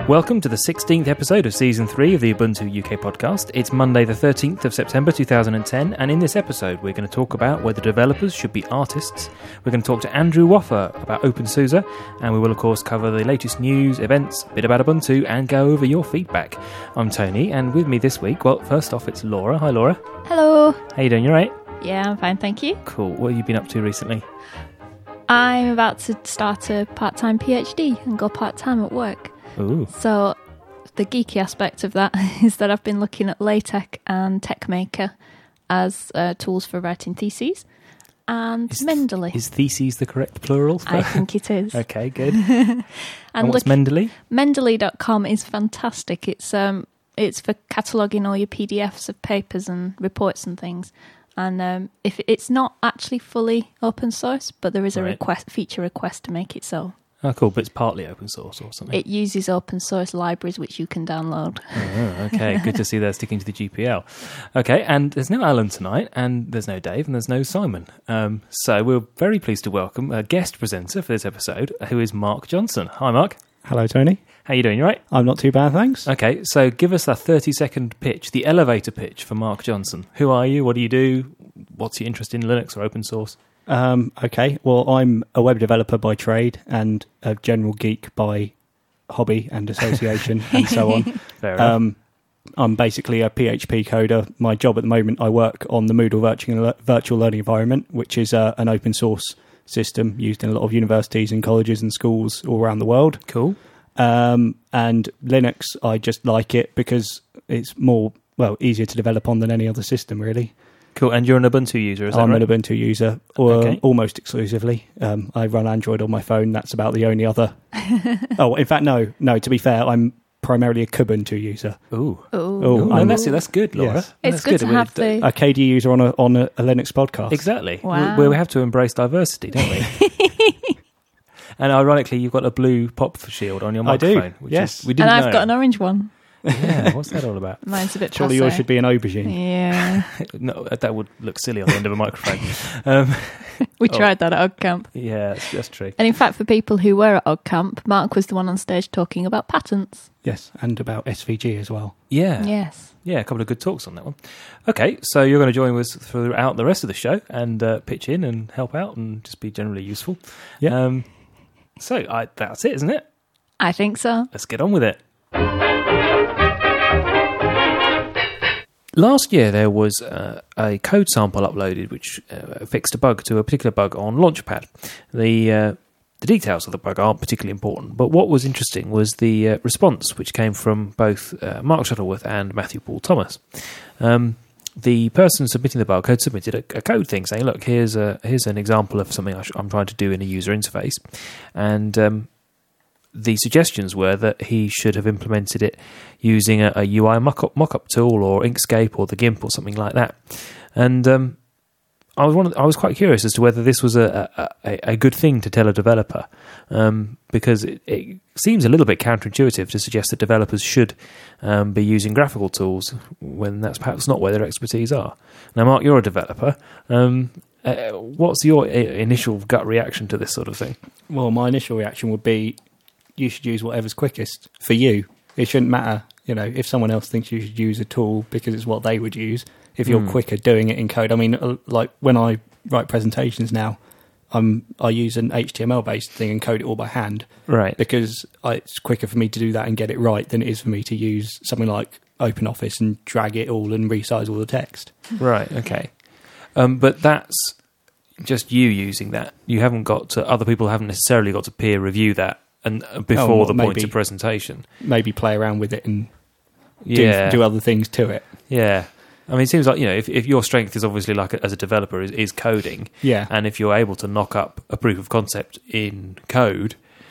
Welcome to the 16th episode of Season 3 of the Ubuntu UK podcast. It's Monday the 13th of September 2010, and in this episode we're going to talk about whether developers should be artists. We're going to talk to Andrew Woffer about OpenSUSE, and we will of course cover the latest news, events, a bit about Ubuntu, and go over your feedback. I'm Tony, and with me this week, well, first off it's Laura. Hi Laura. Hello. How you doing, you alright? Yeah, I'm fine, thank you. Cool. What have you been up to recently? I'm about to start a part-time PhD and go part-time at work. Ooh. So the geeky aspect of that is that I've been looking at LaTeX and TeXmaker as tools for writing theses, and Mendeley. Is theses the correct plural? I think it is. Okay, good. and what's Mendeley? Mendeley.com is fantastic. It's for cataloguing all your PDFs of papers and reports and things. And if it's not actually fully open source, but there is a feature request to make it so. Oh, cool, but it's partly open source or something. It uses open source libraries which you can download. Oh, okay, good to see they're sticking to the GPL. Okay, and there's no Alan tonight, and there's no Dave, and there's no Simon. So we're very pleased to welcome a guest presenter for this episode, who is Mark Johnson. Hi, Mark. Hello, Tony. How you doing? You right? I'm not too bad, thanks. Okay, so give us a 30-second pitch, the elevator pitch for Mark Johnson. Who are you? What do you do? What's your interest in Linux or open source? Okay, well, I'm a web developer by trade and a general geek by hobby and association and so on. Fair enough. I'm basically a PHP coder. My job at the moment, I work on the Moodle virtual learning environment, which is an open source system used in a lot of universities and colleges and schools all around the world. Cool. And Linux, I just like it because it's more, easier to develop on than any other system, really. Cool, and you're an Ubuntu user, is that right? I'm an Ubuntu user, almost exclusively. I run Android on my phone. That's about the only other... Oh, in fact, no, to be fair, I'm primarily a Kubuntu user. Ooh. That's good, Laura. Yes. It's good to have the... A KD user on a Linux podcast. Exactly. Wow. We have to embrace diversity, don't we? And ironically, you've got a blue pop shield on your microphone. I do, yes. We didn't and I've know. got an orange one. Yeah, what's that all about? Mine's a bit Surely passé. yours should be an aubergine. Yeah. No, that would look silly on the end of a microphone. We tried that at OggCamp. Yeah, that's true. And in fact, for people who were at OggCamp, Mark was the one on stage talking about patents. Yes, and about SVG as well. Yeah. Yes. Yeah, a couple of good talks on that one. Okay, so you're going to join us throughout the rest of the show and pitch in and help out and just be generally useful. Yeah. So that's it, isn't it? I think so. Let's get on with it. Last year there was a code sample uploaded which fixed a bug to a particular bug on Launchpad. The details of the bug aren't particularly important, but what was interesting was the response which came from both Mark Shuttleworth and Matthew Paul Thomas. The person submitting the bug had submitted a code thing saying, look, here's an example of something I'm trying to do in a user interface, and the suggestions were that he should have implemented it using a UI mockup tool or Inkscape or the GIMP or something like that. And I was quite curious as to whether this was a good thing to tell a developer, because it seems a little bit counterintuitive to suggest that developers should be using graphical tools when that's perhaps not where their expertise are. Now, Mark, you're a developer. What's your initial gut reaction to this sort of thing? Well, my initial reaction would be you should use whatever's quickest for you. It shouldn't matter, if someone else thinks you should use a tool because it's what they would use. If you're quicker doing it in code, I mean, like when I write presentations now, I use an HTML-based thing and code it all by hand, right? Because it's quicker for me to do that and get it right than it is for me to use something like OpenOffice and drag it all and resize all the text. Right. Okay. But that's just you using that. You haven't got to. Other people haven't necessarily got to peer review that and before the point of presentation. Maybe play around with it and do other things to it. Yeah. I mean, it seems like, if your strength is obviously like as a developer is coding, yeah, and if you're able to knock up a proof of concept in code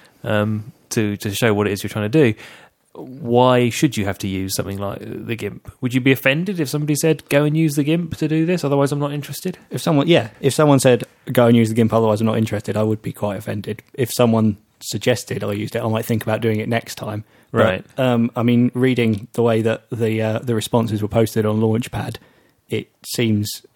to show what it is you're trying to do, why should you have to use something like the GIMP? Would you be offended if somebody said, go and use the GIMP to do this, otherwise I'm not interested? If someone said, go and use the GIMP, otherwise I'm not interested, I would be quite offended. If someone suggested I used it, I might think about doing it next time. Right. But, I mean, reading the way that the responses were posted on Launchpad, it seems,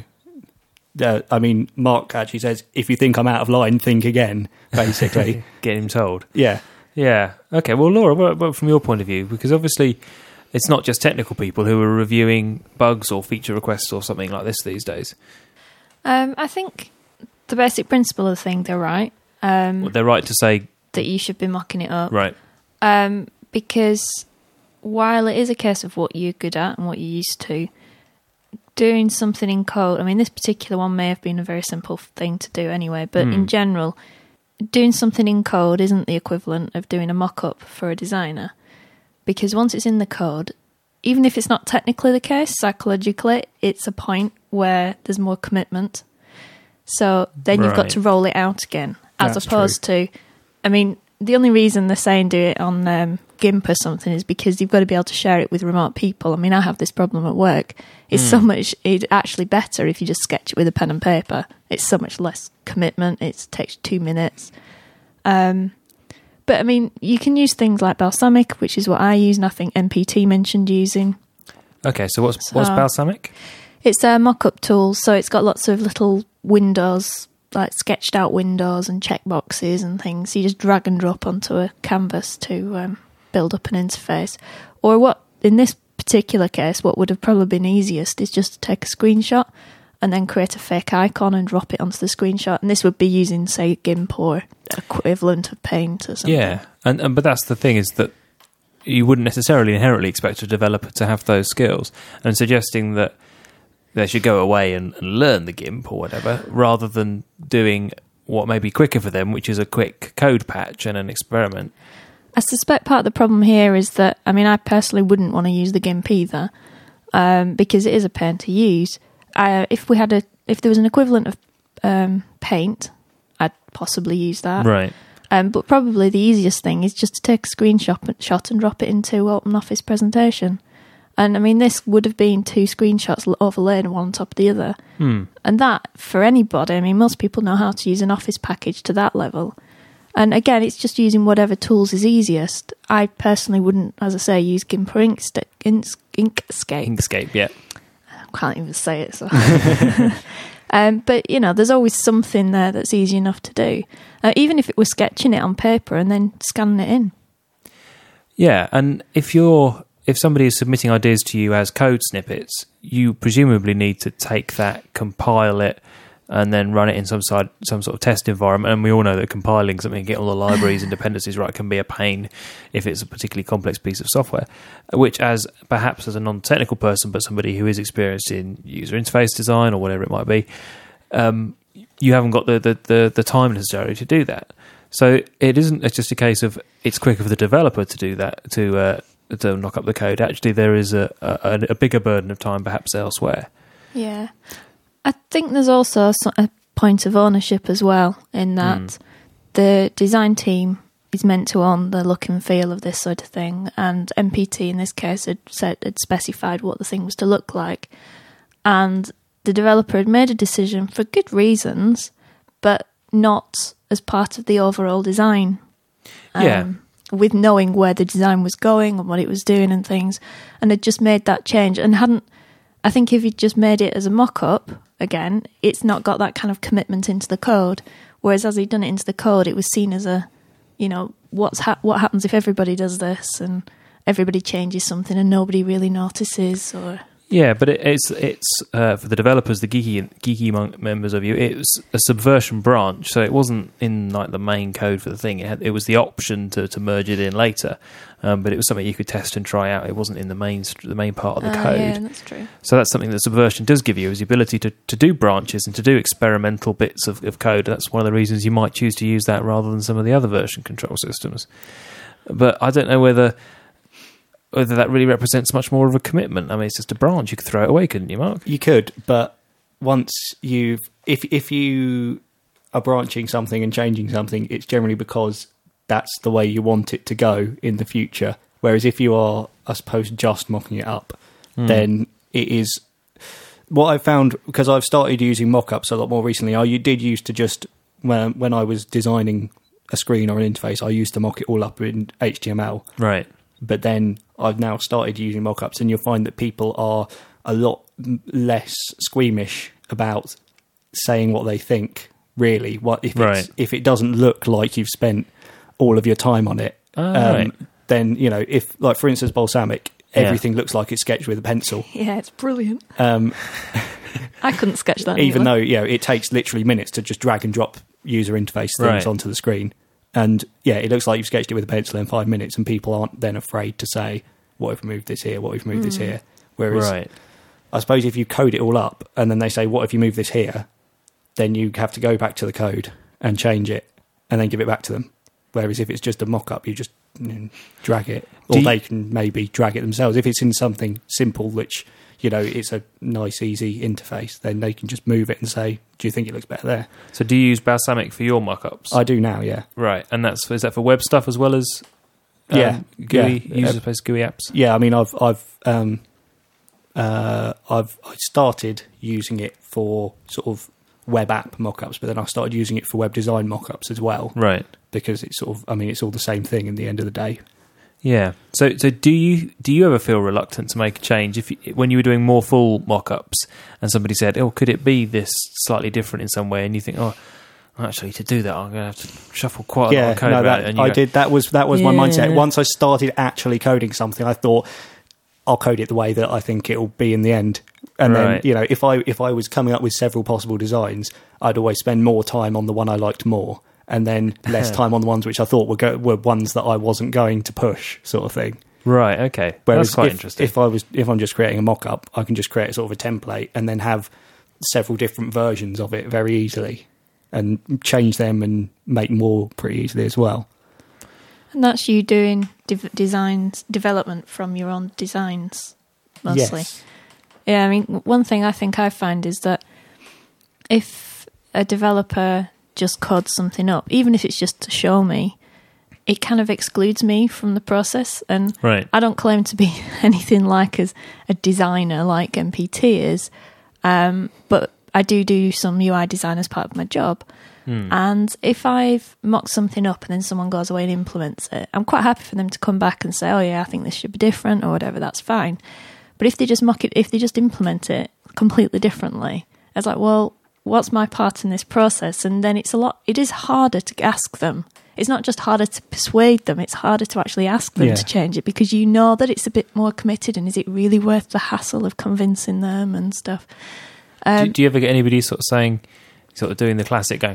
I mean, Mark actually says, if you think I'm out of line, think again, basically. Get him told. Yeah. Yeah. Okay. Well, Laura, what from your point of view, because obviously it's not just technical people who are reviewing bugs or feature requests or something like this these days. I think the basic principle of the thing, they're right. Well, they're right to say that you should be mocking it up. right. Because while it is a case of what you're good at and what you're used to, doing something in code, I mean, this particular one may have been a very simple thing to do anyway, but in general, doing something in code isn't the equivalent of doing a mock-up for a designer. Because once it's in the code, even if it's not technically the case, psychologically, it's a point where there's more commitment. So then you've got to roll it out again, as That's opposed to, I mean, the only reason they're saying do it on GIMP or something is because you've got to be able to share it with remote people. I mean, I have this problem at work. It's actually better if you just sketch it with a pen and paper. It's so much less commitment. It takes 2 minutes. But I mean, you can use things like Balsamiq, which is what I use, and I think MPT mentioned using. Okay, so what's Balsamiq? It's a mock-up tool, so it's got lots of little windows, like sketched out windows and checkboxes and things. So you just drag and drop onto a canvas to build up an interface. Or what, in this particular case, what would have probably been easiest is just to take a screenshot and then create a fake icon and drop it onto the screenshot. And this would be using, say, GIMP or equivalent of Paint or something. Yeah, and but that's the thing, is that you wouldn't necessarily inherently expect a developer to have those skills. And suggesting that they should go away and learn the GIMP or whatever, rather than doing what may be quicker for them, which is a quick code patch and an experiment. I suspect part of the problem here is that, I mean, I personally wouldn't want to use the GIMP either, because it is a pain to use. If there was an equivalent of Paint, I'd possibly use that. Right. But probably the easiest thing is just to take a screenshot and drop it into OpenOffice presentation. And I mean, this would have been 2 screenshots overlaid one on top of the other. And that, for anybody, I mean, most people know how to use an Office package to that level. And again, it's just using whatever tools is easiest. I personally wouldn't, as I say, use GIMP or Inkscape. Inkscape, yeah. I can't even say it, so. But, you know, there's always something there that's easy enough to do. Even if it was sketching it on paper and then scanning it in. Yeah, and if somebody is submitting ideas to you as code snippets, you presumably need to take that, compile it, and then run it in some sort of test environment. And we all know that compiling something, get all the libraries and dependencies right, can be a pain if it's a particularly complex piece of software, which perhaps as a non-technical person, but somebody who is experienced in user interface design or whatever it might be, you haven't got the time necessarily to do that. So it's just a case of it's quicker for the developer to do that, to knock up the code. Actually, there is a bigger burden of time perhaps elsewhere. Yeah. I think there's also a point of ownership as well, in that the design team is meant to own the look and feel of this sort of thing, and MPT in this case had specified what the thing was to look like, and the developer had made a decision for good reasons, but not as part of the overall design. With knowing where the design was going and what it was doing and things, and had just made that change and hadn't. I think if you'd just made it as a mock-up, again, it's not got that kind of commitment into the code. Whereas as he'd done it into the code, it was seen as a, you know, what happens if everybody does this and everybody changes something and nobody really notices, or... Yeah, but it's for the developers, the geeky members of you, it was a subversion branch, so it wasn't in like the main code for the thing. It was the option to merge it in later, but it was something you could test and try out. It wasn't in the main part of the code. Yeah, that's true. So that's something that subversion does give you, is the ability to do branches and to do experimental bits of code. That's one of the reasons you might choose to use that rather than some of the other version control systems. But I don't know whether that really represents much more of a commitment. I mean, it's just a branch. You could throw it away, couldn't you, Mark? You could, but once if you are branching something and changing something, it's generally because that's the way you want it to go in the future. Whereas if you are, I suppose, just mocking it up, then it is... What I've found, because I've started using mock-ups a lot more recently, I did used to just, when I was designing a screen or an interface, I used to mock it all up in HTML. Right. But then I've now started using mockups, and you'll find that people are a lot less squeamish about saying what they think, really. If it doesn't look like you've spent all of your time on it, Right. then, you know, if, like, for instance, balsamic, everything looks like it's sketched with a pencil. Yeah, it's brilliant. I couldn't sketch that Even anyway. though, you know, it takes literally minutes to just drag and drop user interface things onto the screen. And, yeah, it looks like you've sketched it with a pencil in 5 minutes, and people aren't then afraid to say, what if we moved this here, what if we moved this here? Whereas, I suppose if you code it all up, and then they say, what if you move this here, then you have to go back to the code and change it, and then give it back to them. Whereas if it's just a mock-up, you just drag it. Or they can maybe drag it themselves. If it's in something simple, which, you know, it's a nice, easy interface, then they can just move it and say, do you think it looks better there? So do you use Balsamic for your mock-ups? I do now, yeah. Right, and is that for web stuff as well as GUI, user-based GUI apps? Yeah, I mean, I started using it for sort of web app mock-ups, but then I started using it for web design mock-ups as well. Right. Because it's sort of, I mean, it's all the same thing in the end of the day. Yeah. So do you ever feel reluctant to make a change when you were doing more full mock-ups and somebody said, "Oh, could it be this slightly different in some way?" And you think, "Oh, actually, to do that, I'm going to have to shuffle quite a lot of code around." And that was my mindset. Once I started actually coding something, I thought, I'll code it the way that I think it'll be in the end. And then, you know, if I was coming up with several possible designs, I'd always spend more time on the one I liked more, and then less time on the ones which I thought were ones that I wasn't going to push, sort of thing. Right. Okay. Whereas that's quite interesting. If I'm just creating a mock-up, I can just create a sort of a template and then have several different versions of it very easily, and change them and make more pretty easily as well. And that's you doing development from your own designs, mostly. Yes. Yeah, I mean, one thing I think I find is that if a developer just codes something up, even if it's just to show me, it kind of excludes me from the process. And I don't claim to be anything like as a designer like MPT is, but I do some UI design as part of my job. And if I've mocked something up and then someone goes away and implements it, I'm quite happy for them to come back and say, "Oh yeah, I think this should be different," or whatever. That's fine. But if they just mock it, if they just implement it completely differently, it's like, well, what's my part in this process? And then it is harder to ask them. It's not just harder to persuade them, it's harder to actually ask them to change it, because you know that it's a bit more committed, and is it really worth the hassle of convincing them and stuff? Do you ever get anybody sort of saying, sort of doing the classic going,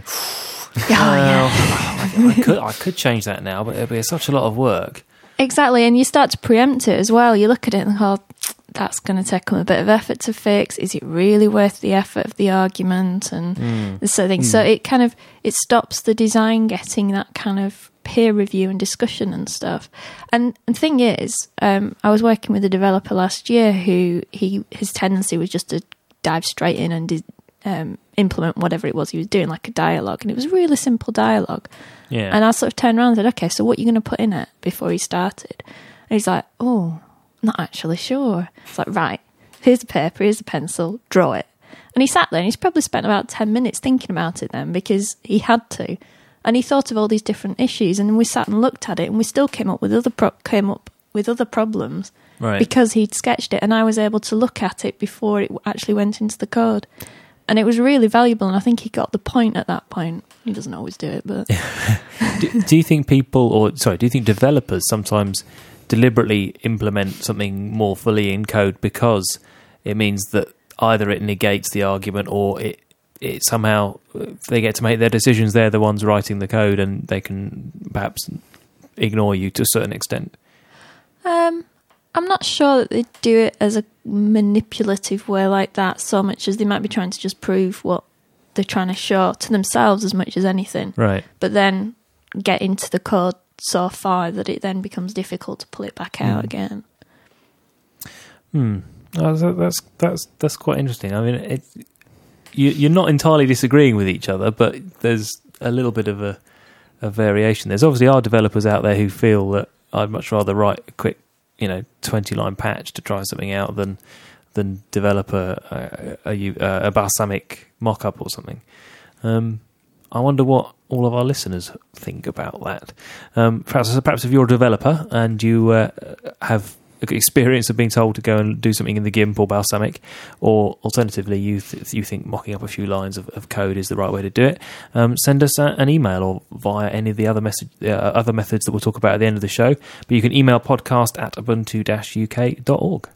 I could change that now, but it'd be such a lot of work. Exactly, and you start to preempt it as well. You look at it and go, that's going to take them a bit of effort to fix. Is it really worth the effort of the argument and this sort of thing? So it stops the design getting that kind of peer review and discussion and stuff. And the thing is, I was working with a developer last year who his tendency was just to dive straight in and implement whatever it was he was doing, like a dialogue, and it was really simple dialogue. Yeah. And I sort of turned around and said, "Okay, so what are you going to put in it?" before he started. And he's like, "Oh, I'm not actually sure." It's like, right, here's the paper, here's the pencil, draw it. And he sat there and he's probably spent about 10 minutes thinking about it then, because he had to. And he thought of all these different issues, and we sat and looked at it, and we still came up with other problems. Right. Because he'd sketched it, and I was able to look at it before it actually went into the code. And it was really valuable, and I think he got the point at that point. He doesn't always do it, but... do you think developers sometimes deliberately implement something more fully in code because it means that either it negates the argument, or it somehow, they get to make their decisions, they're the ones writing the code, and they can perhaps ignore you to a certain extent? I'm not sure that they do it as a manipulative way like that so much as they might be trying to just prove what they're trying to show to themselves as much as anything. Right. But then get into the code so far that it then becomes difficult to pull it back out again. That's quite interesting. I mean, you're not entirely disagreeing with each other, but there's a little bit of a variation. There's obviously our developers out there who feel that I'd much rather write a quick 20-line patch to try something out than develop a balsamic mock-up or something. I wonder what all of our listeners think about that. Perhaps if you're a developer and you have experience of being told to go and do something in the GIMP or Balsamic, or alternatively you think mocking up a few lines of code is the right way to do it, send us an email or via any of the other methods that we'll talk about at the end of the show. But you can email podcast@ubuntu-uk.org.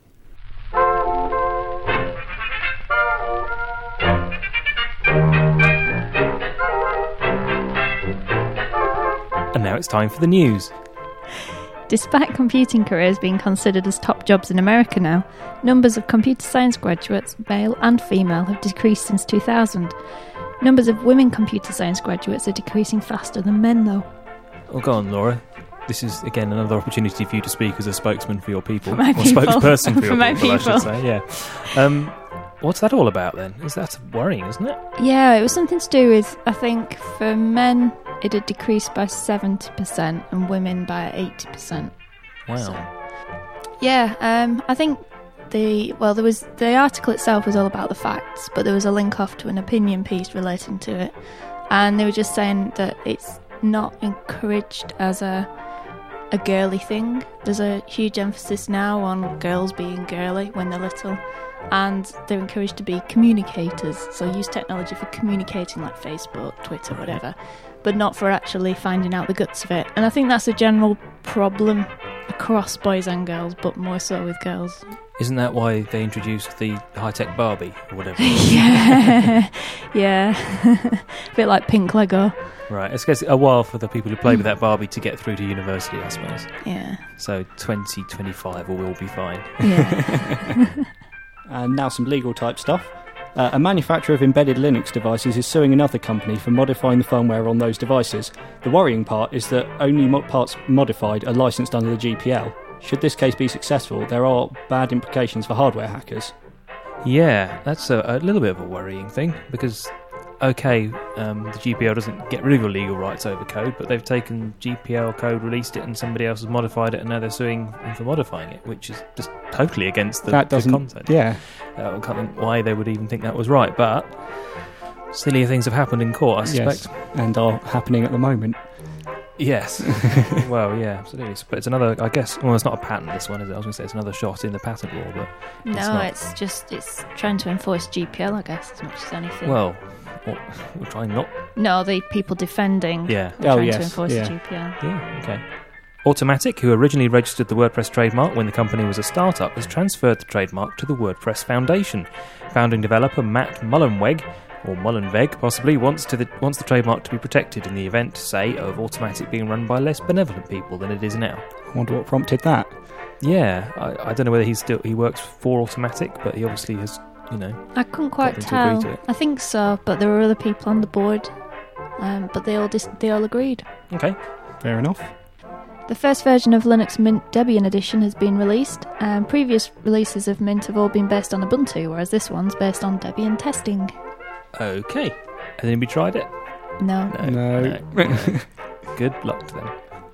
And now it's time for the news. Despite computing careers being considered as top jobs in America now, numbers of computer science graduates, male and female, have decreased since 2000. Numbers of women computer science graduates are decreasing faster than men, though. Oh, go on, Laura. This is, again, another opportunity for you to speak as a spokesman for your people. For my or people. spokesperson for your my people, I people. should say, yeah. What's that all about, then? That's worrying, isn't it? Yeah, it was something to do with, I think, for men, it had decreased by 70% and women by 80%. Wow. So, yeah, I think the article itself was all about the facts, but there was a link off to an opinion piece relating to it, and they were just saying that it's not encouraged as a girly thing. There's a huge emphasis now on girls being girly when they're little, and they're encouraged to be communicators, so use technology for communicating like Facebook, Twitter, whatever, but not for actually finding out the guts of it. And I think that's a general problem across boys and girls, but more so with girls. Isn't that why they introduced the high-tech Barbie or whatever? yeah. A bit like pink Lego. Right, it's a while for the people who play with that Barbie to get through to university, I suppose. Yeah. So 2025 will all be fine. Yeah. And now some legal type stuff. A manufacturer of embedded Linux devices is suing another company for modifying the firmware on those devices. The worrying part is that only parts modified are licensed under the GPL. Should this case be successful, there are bad implications for hardware hackers. Yeah, that's a little bit of a worrying thing, because, okay, the GPL doesn't get rid of your legal rights over code, but they've taken GPL code, released it, and somebody else has modified it, and now they're suing them for modifying it, which is just totally against the concept. Yeah. I can't think why they would even think that was right, but sillier things have happened in court, I suspect. Yes, and are happening at the moment. Yes. Well, yeah, absolutely. But it's another, I guess, well, it's not a patent, this one, is it? I was going to say it's another shot in the patent law, but it's trying to enforce GPL, I guess, as much as anything. well, we're trying not... No, the people defending Yeah. are trying to enforce the GPL. Yeah, okay. Automatic, who originally registered the WordPress trademark when the company was a startup, has transferred the trademark to the WordPress Foundation. Founding developer Matt Mullenweg, or Mullenweg possibly, wants the trademark to be protected in the event, say, of Automatic being run by less benevolent people than it is now. I wonder what prompted that. Yeah, I don't know whether he works for Automatic, but he obviously has, I couldn't quite them to tell. agree to it. I think so, but there were other people on the board, but they all agreed. Okay. Fair enough. The first version of Linux Mint Debian Edition has been released. Previous releases of Mint have all been based on Ubuntu, whereas this one's based on Debian testing. Okay. Has anybody tried it? No. No. Good luck to them.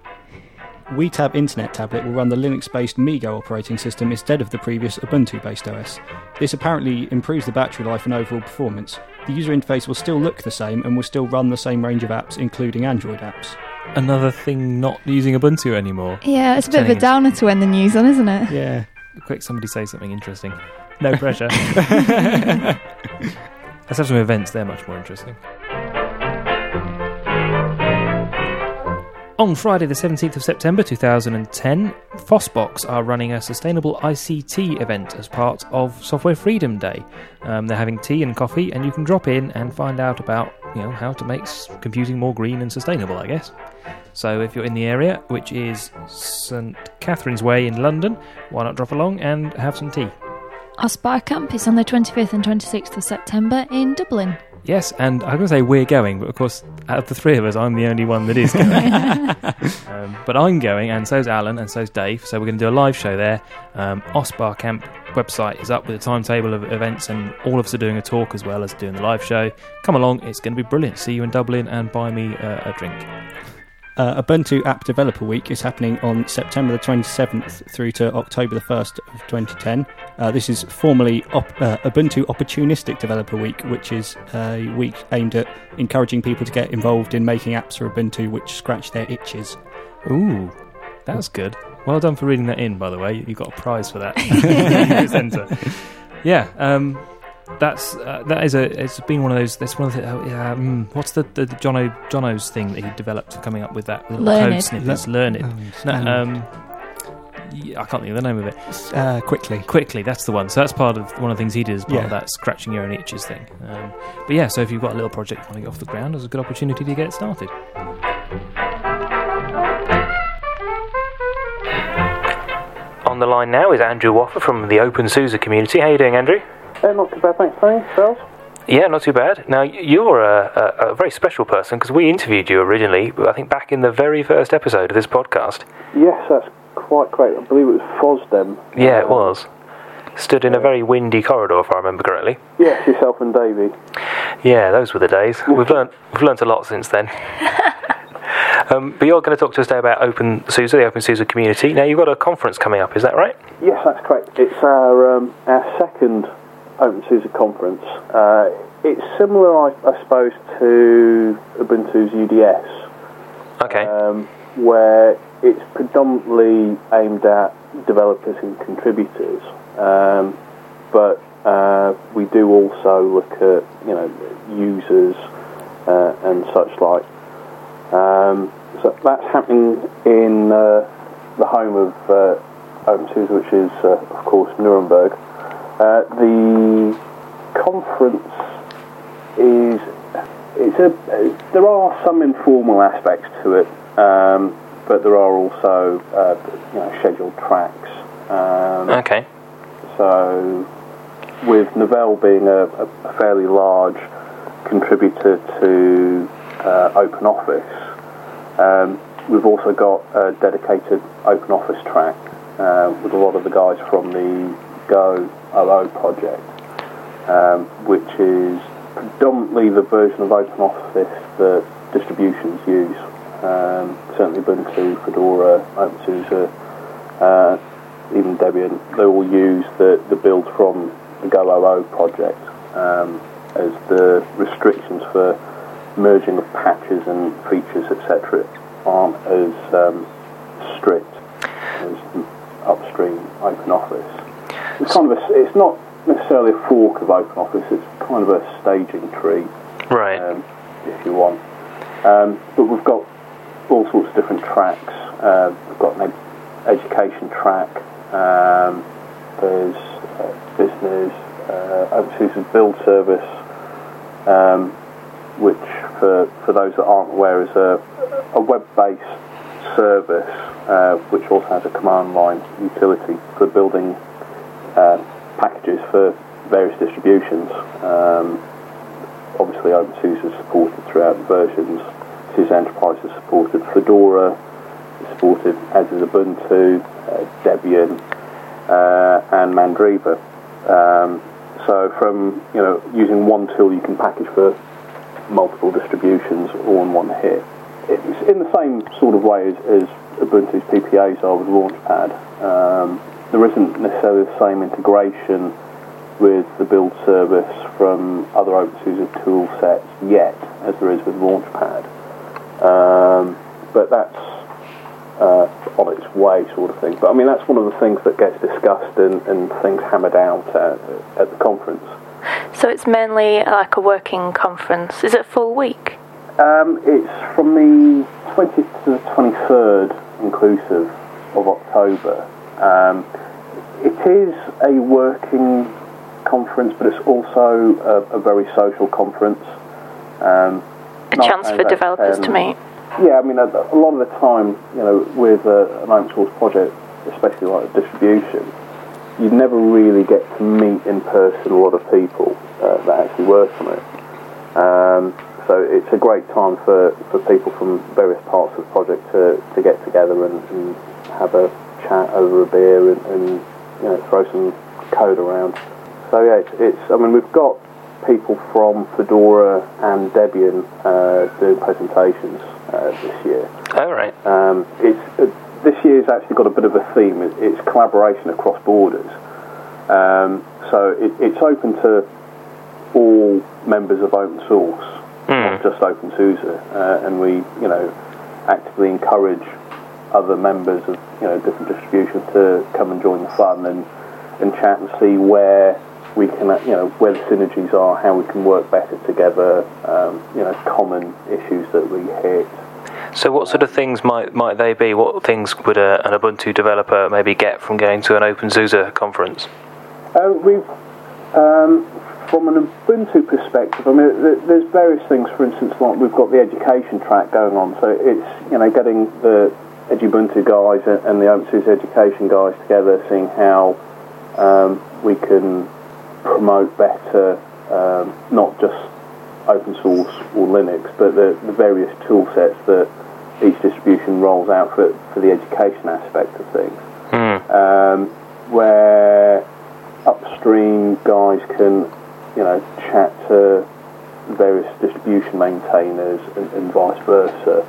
WeTab Internet Tablet will run the Linux-based MeeGo operating system instead of the previous Ubuntu-based OS. This apparently improves the battery life and overall performance. The user interface will still look the same and will still run the same range of apps, including Android apps. Another thing not using Ubuntu anymore. Yeah, it's a bit of a downer to end the news on, isn't it? Yeah. Quick, somebody say something interesting. No pressure. Let's have some events, they're much more interesting. On Friday the 17th of September 2010, FOSSBox are running a sustainable ICT event as part of Software Freedom Day. They're having tea and coffee, and you can drop in and find out about how to make computing more green and sustainable, I guess. So if you're in the area, which is St Catherine's Way in London, why not drop along and have some tea? Our Spire Camp is on the 25th and 26th of September in Dublin. Yes, and I'm going to say we're going, but of course, out of the three of us, I'm the only one that is going. But I'm going, and so's Alan, and so's Dave, so we're going to do a live show there. OSPAR Camp website is up with a timetable of events, and all of us are doing a talk as well as doing the live show. Come along, it's going to be brilliant. See you in Dublin, and buy me a drink. Ubuntu App Developer Week is happening on September the 27th through to October the 1st of 2010. This is formerly Ubuntu Opportunistic Developer Week, which is a week aimed at encouraging people to get involved in making apps for Ubuntu which scratch their itches. Ooh, that's good. Well done for reading that in, by the way. You got a prize for that. Presenter. Yeah, it's been one of those. That's one of the. What's the Jono's thing that he developed for coming up with that little code snippets? Learned. I can't think of the name of it. Quickly, that's the one. So that's part of one of the things he did as part of that scratching your own itches thing. But yeah, so if you've got a little project you want to get off the ground, there's a good opportunity to get it started. On the line now is Andrew Waffer from the OpenSUSE community. How are you doing, Andrew? Not too bad, thanks, Tony. Yourself? Yeah, not too bad. Now, you're a very special person because we interviewed you originally, I think back in the very first episode of this podcast. Yes, that's quite great. I believe it was FOSDEM. Yeah, it was. Stood in a very windy corridor, if I remember correctly. Yes, yourself and Davey. Yeah, those were the days. We've learnt a lot since then. But you're going to talk to us today about OpenSUSE, the OpenSUSE community. Now, you've got a conference coming up, is that right? Yes, that's correct. It's our second OpenSUSE conference. It's similar, I suppose, to Ubuntu's UDS. Okay. Where it's predominantly aimed at developers and contributors. But we do also look at, users and such like. So that's happening in the home of OpenSUSE, which is, of course, Nuremberg. The conference there are some informal aspects to it, but there are also scheduled tracks. Okay. So, with Novell being a fairly large contributor to OpenOffice, we've also got a dedicated OpenOffice track with a lot of the guys from the Go OO project, which is predominantly the version of OpenOffice that distributions use. Certainly Ubuntu, Fedora, OpenSUSE, even Debian, they all use the build from the Go OO project, as the restrictions for merging of patches and features, etc., aren't as strict as upstream OpenOffice. It's not necessarily a fork of OpenOffice, it's kind of a staging tree, right? If you want. But we've got all sorts of different tracks. We've got an education track, there's business, OpenSUSE build service, which for those that aren't aware is a web-based service which also has a command line utility for building packages for various distributions. Obviously OpenSUSE is supported throughout the versions. SUSE Enterprise is supported. Fedora is supported, as is Ubuntu, Debian, and Mandriva. So from using one tool you can package for multiple distributions all in one hit. It's in the same sort of way as Ubuntu's PPAs are with Launchpad. There isn't necessarily the same integration with the build service from other OpenSUSE tool sets yet as there is with Launchpad. But that's on its way sort of thing. But I mean, that's one of the things that gets discussed and things hammered out at the conference. So it's mainly like a working conference. Is it a full week? It's from the 20th to the 23rd, inclusive of October. It is a working conference, but it's also a very social conference. A chance for developers to meet. Yeah, I mean, a lot of the time, with an open source project, especially like a distribution, you never really get to meet in person a lot of people that actually work on it. So it's a great time for people from various parts of the project to get together and have a chat over a beer and throw some code around. So yeah, we've got people from Fedora and Debian doing presentations this year. Oh, right. This year's actually got a bit of a theme. It's collaboration across borders. So it's open to all members of open source, not just OpenSUSE, and we actively encourage other members of different distributions to come and join the fun and chat and see where we can where the synergies are, how we can work better together, common issues that we hit. So what sort of things might they be? What things would an Ubuntu developer maybe get from going to an OpenSUSE conference? We've from an Ubuntu perspective, I mean, there's various things. For instance, like we've got the education track going on, so it's getting the Edubuntu guys and the OpenSUSE education guys together, seeing how we can promote better, not just open source or Linux, but the various tool sets that each distribution rolls out for the education aspect of things. Where upstream guys can chat to various distribution maintainers and vice versa.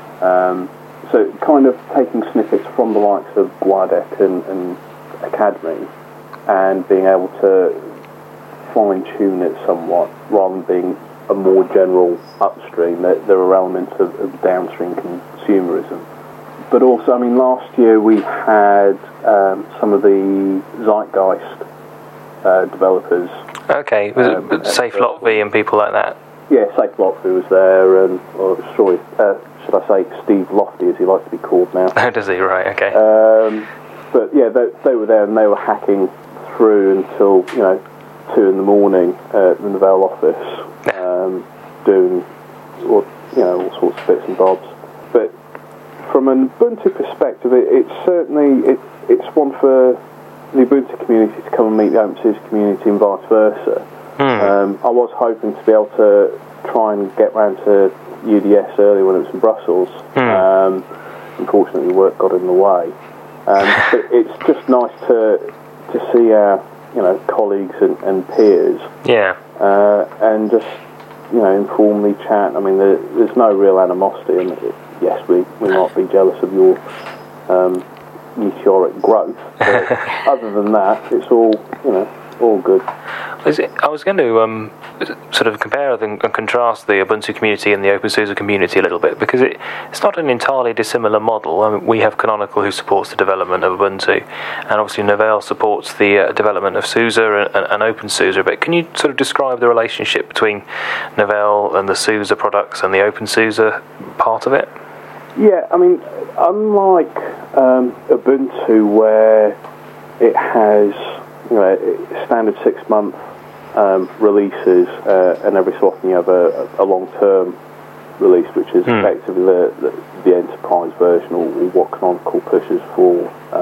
So kind of taking snippets from the likes of Guadec and Academy and being able to fine-tune it somewhat rather than being a more general upstream. There are elements of downstream consumerism. But also, I mean, last year we had some of the Zeitgeist developers. Okay, was it Safe Lotvy and people like that? Yeah, Safe Lotvy was there, and should I say Steve Lofty, as he likes to be called now. Oh, does he? Right, okay. But yeah, they were there and they were hacking through until 2 in the morning at the Novell office, doing all sorts of bits and bobs. But from an Ubuntu perspective, it's certainly it's one for the Ubuntu community to come and meet the OpenSUSE community and vice versa. I was hoping to be able to try and get round to UDS earlier when it was in Brussels. Unfortunately, work got in the way. But it's just nice to see our colleagues and peers. Yeah. And just informally chat. I mean, there's no real animosity. And yes, we might be jealous of your meteoric growth, but other than that, it's all good. I was going to sort of compare and contrast the Ubuntu community and the OpenSUSE community a little bit, because it's not an entirely dissimilar model. I mean, we have Canonical, who supports the development of Ubuntu, and obviously Novell supports the development of SUSE and OpenSUSE. But can you sort of describe the relationship between Novell and the SUSE products and the OpenSUSE part of it? Yeah, I mean, unlike Ubuntu, where it has standard 6-month releases, and every so often you have a long-term release, which is effectively the enterprise version, or what Canonical pushes for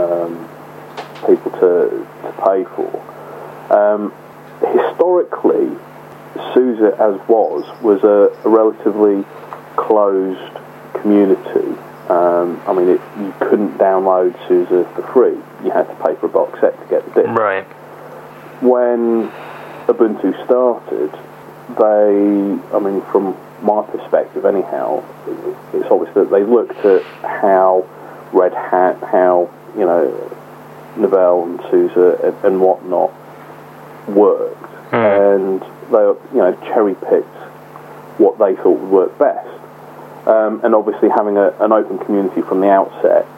people to pay for. Historically, SUSE as was a relatively closed community. I mean, you couldn't download SUSE for free. You had to pay for a box set to get the disc. Right. When Ubuntu started, from my perspective anyhow, it's obvious that they looked at how Red Hat, how, Novell and SUSE and whatnot worked, and they, cherry-picked what they thought would work best. And obviously having an open community from the outset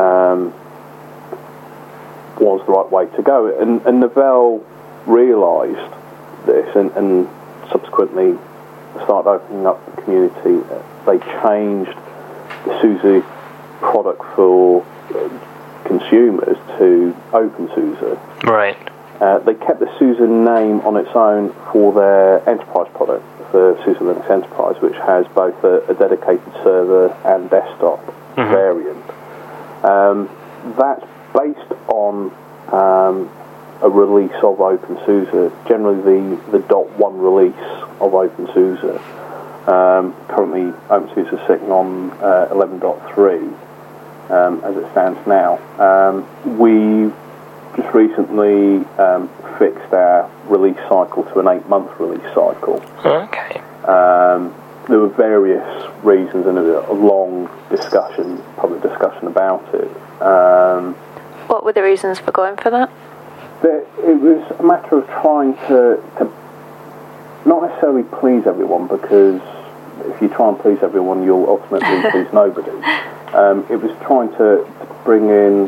was the right way to go. And Novell realised this and subsequently started opening up the community. They changed the SUSE product for consumers to OpenSUSE. Right. They kept the SUSE name on its own for their enterprise product, for SUSE Linux Enterprise, which has both a dedicated server and desktop variant. That's based on a release of OpenSUSE, generally the .1 release of OpenSUSE. Currently, OpenSUSE is sitting on 11.3 as it stands now. We just recently fixed our release cycle to an 8-month release cycle. Okay. There were various reasons and a long public discussion about it. What were the reasons for going for that? It was a matter of trying to not necessarily please everyone, because if you try and please everyone, you'll ultimately please nobody. It was trying to bring in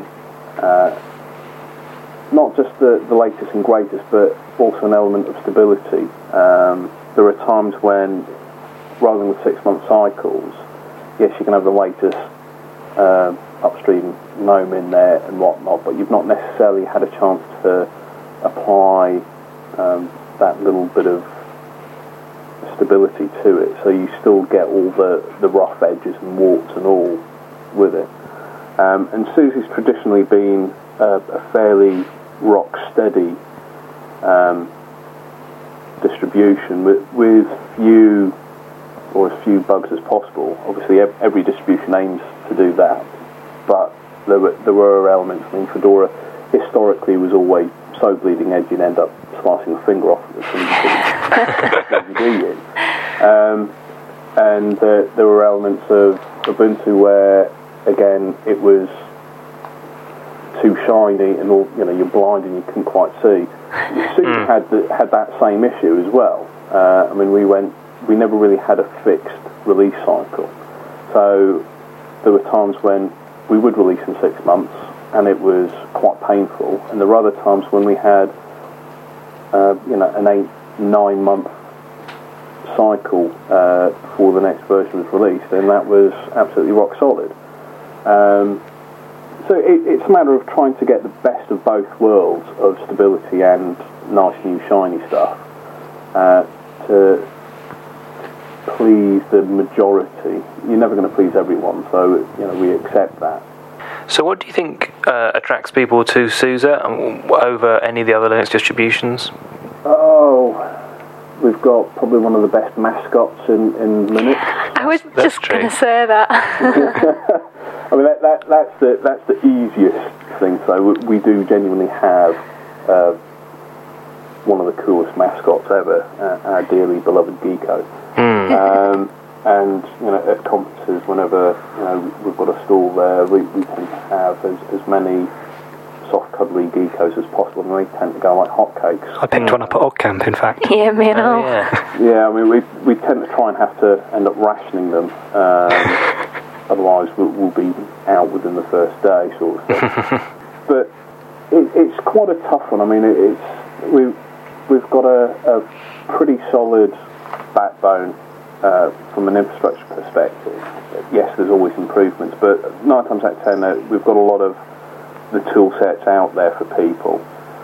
not just the latest and greatest, but also an element of stability. There are times when, rolling with 6-month cycles, yes, you can have the latest upstream GNOME in there and whatnot, but you've not necessarily had a chance to apply that little bit of stability to it, so you still get all the rough edges and warts and all with it. And SUSE's traditionally been a fairly rock steady distribution with few or as few bugs as possible. Obviously, every distribution aims to do that, but there were elements. I mean, Fedora historically was always so bleeding edge you'd end up slicing a finger off it and there were elements of Ubuntu where, again, it was too shiny and all, you're blind and you couldn't quite see. SUSE had that same issue as well. I mean, we never really had a fixed release cycle, so there were times when we would release in 6 months and it was quite painful, and there were other times when we had an 8-9 month cycle before the next version was released, and that was absolutely rock solid. So it's a matter of trying to get the best of both worlds of stability and nice new shiny stuff to please the majority. You're never going to please everyone, so we accept that. So what do you think attracts people to SUSE over any of the other Linux distributions? Oh, we've got probably one of the best mascots in Linux. I was just going to say that. I mean, that's the easiest thing. So we do genuinely have one of the coolest mascots ever, our dearly beloved Geeko. And at conferences, whenever we've got a stall there, we tend to have as many soft, cuddly geekos as possible, and they tend to go like hotcakes. I picked one up at OggCamp, in fact. Yeah, me and all. Yeah, I mean, we tend to try and have to end up rationing them. Otherwise, we'll be out within the first day, sort of thing. But it's quite a tough one. I mean, we've got a pretty solid backbone from an infrastructure perspective. Yes, there's always improvements, but 9 times out of 10, we've got a lot of the tool sets out there for people.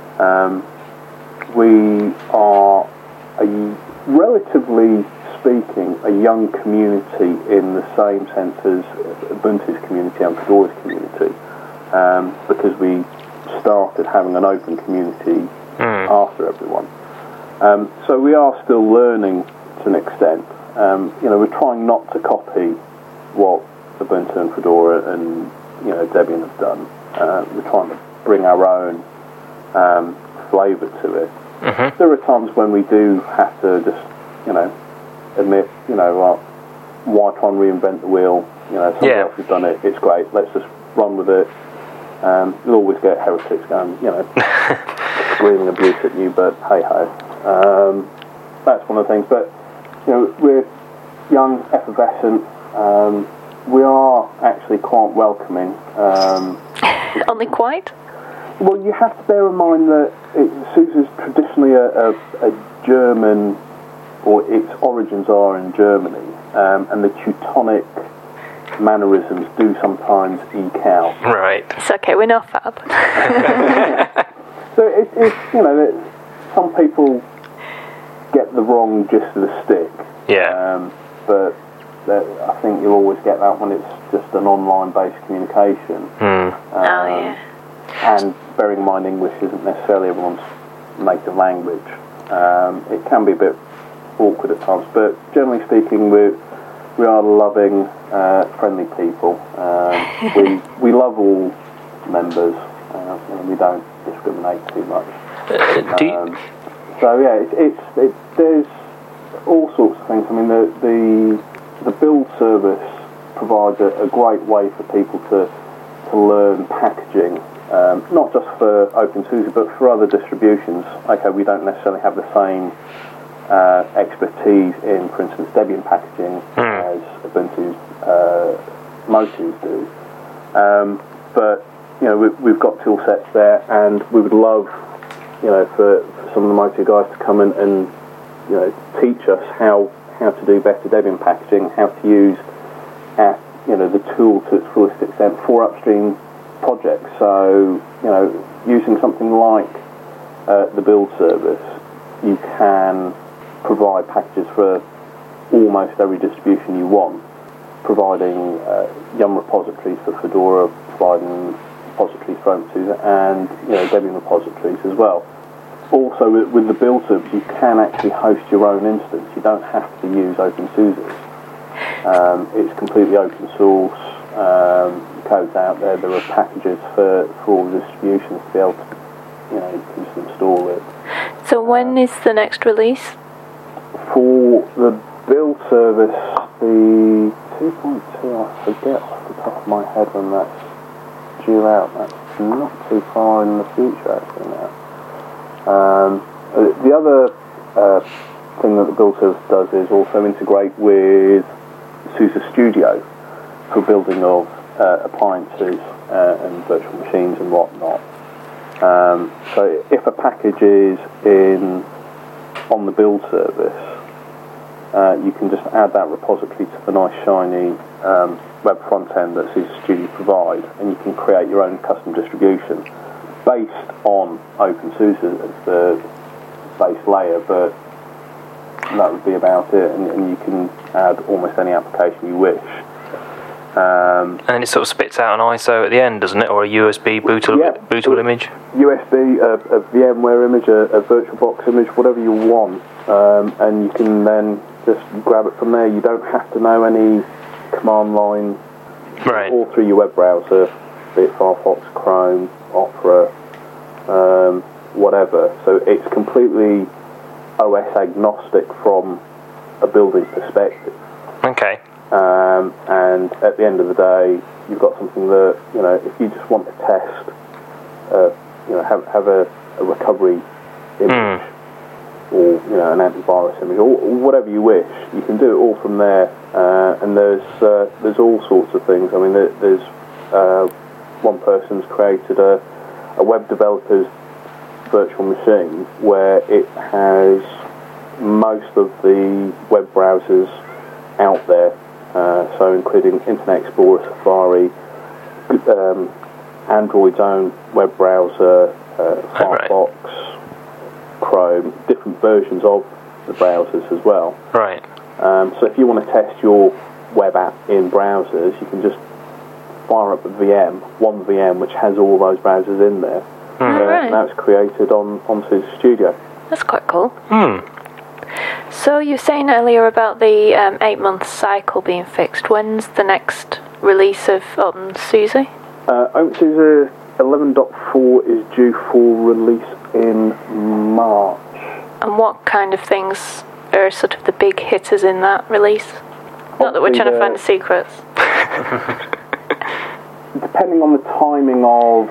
We are, relatively speaking, a young community in the same sense as Ubuntu's community and Fedora's community, because we started having an open community after everyone. So we are still learning to an extent. We're trying not to copy what Ubuntu and Fedora and Debian have done. We're trying to bring our own flavour to it. Mm-hmm. There are times when we do have to just, admit, why try and reinvent the wheel? Somebody else has done it. It's great. Let's just run with it. You'll always get heretics going, screaming abuse at you, but hey ho. That's one of the things. But we're young, effervescent. We are actually quite welcoming. Only quite? Well, you have to bear in mind that SUSE is traditionally a German, or its origins are in Germany, and the Teutonic mannerisms do sometimes eke out. Right. It's okay, we're not fab. So it's some people get the wrong gist of the stick. Yeah. But I think you'll always get that when it's just an online-based communication. And bearing in mind, English isn't necessarily everyone's native language. It can be a bit awkward at times, but generally speaking, we are loving, friendly people. We love all members. We don't discriminate too much. So yeah, there's all sorts of things. I mean, the build service provides a great way for people to learn packaging, not just for OpenSUSE, but for other distributions. Okay, we don't necessarily have the same expertise in, for instance, Debian packaging as Ubuntu's Motus do. But we've got tool sets there, and we would love for some of the Motu guys to come and teach us how to do better Debian packaging, how to use the tool to its fullest extent for upstream projects. So using something like the build service, you can provide packages for almost every distribution you want, providing Yum repositories for Fedora, providing repositories for OpenSUSE, and Debian repositories as well. Also, with the build service, you can actually host your own instance. You don't have to use OpenSUSE. It's completely open source. The code's out there. There are packages for all the distributions to be able to just install it. So when is the next release? For the build service, the 2.2, I forget off the top of my head when that's due out. That's not too far in the future, actually, now. The other thing that the build service does is also integrate with SUSE Studio for building of appliances and virtual machines and whatnot. So if a package is on the build service, you can just add that repository to the nice shiny web front end that SUSE Studio provide, and you can create your own custom distribution based on OpenSUSE as the base layer, but that would be about it, and you can add almost any application you wish. And then it sort of spits out an ISO at the end, doesn't it, or a USB bootable image? USB, a VMware image, a VirtualBox image, whatever you want, and you can then just grab it from there. You don't have to know any command line, right, all through your web browser, be it Firefox, Chrome, Opera, whatever. So it's completely OS agnostic from a building perspective. Okay. And at the end of the day, you've got something that, if you just want to test, have a recovery image, or an antivirus image, or whatever you wish, you can do it all from there. And there's all sorts of things. I mean, there's one person's created a web developer's virtual machine where it has most of the web browsers out there, so including Internet Explorer, Safari, Android's own web browser, Firefox, Chrome, different versions of the browsers as well. Right. So if you want to test your web app in browsers, you can just fire up a one VM, which has all those browsers in there. Right. That's created on SUSE Studio. That's quite cool. So you were saying earlier about the 8-month cycle being fixed. When's the next release of OpenSUSE? OpenSUSE 11.4 is due for release in March. And what kind of things are sort of the big hitters in that release? Not that we're trying to find the secrets. Depending on the timing of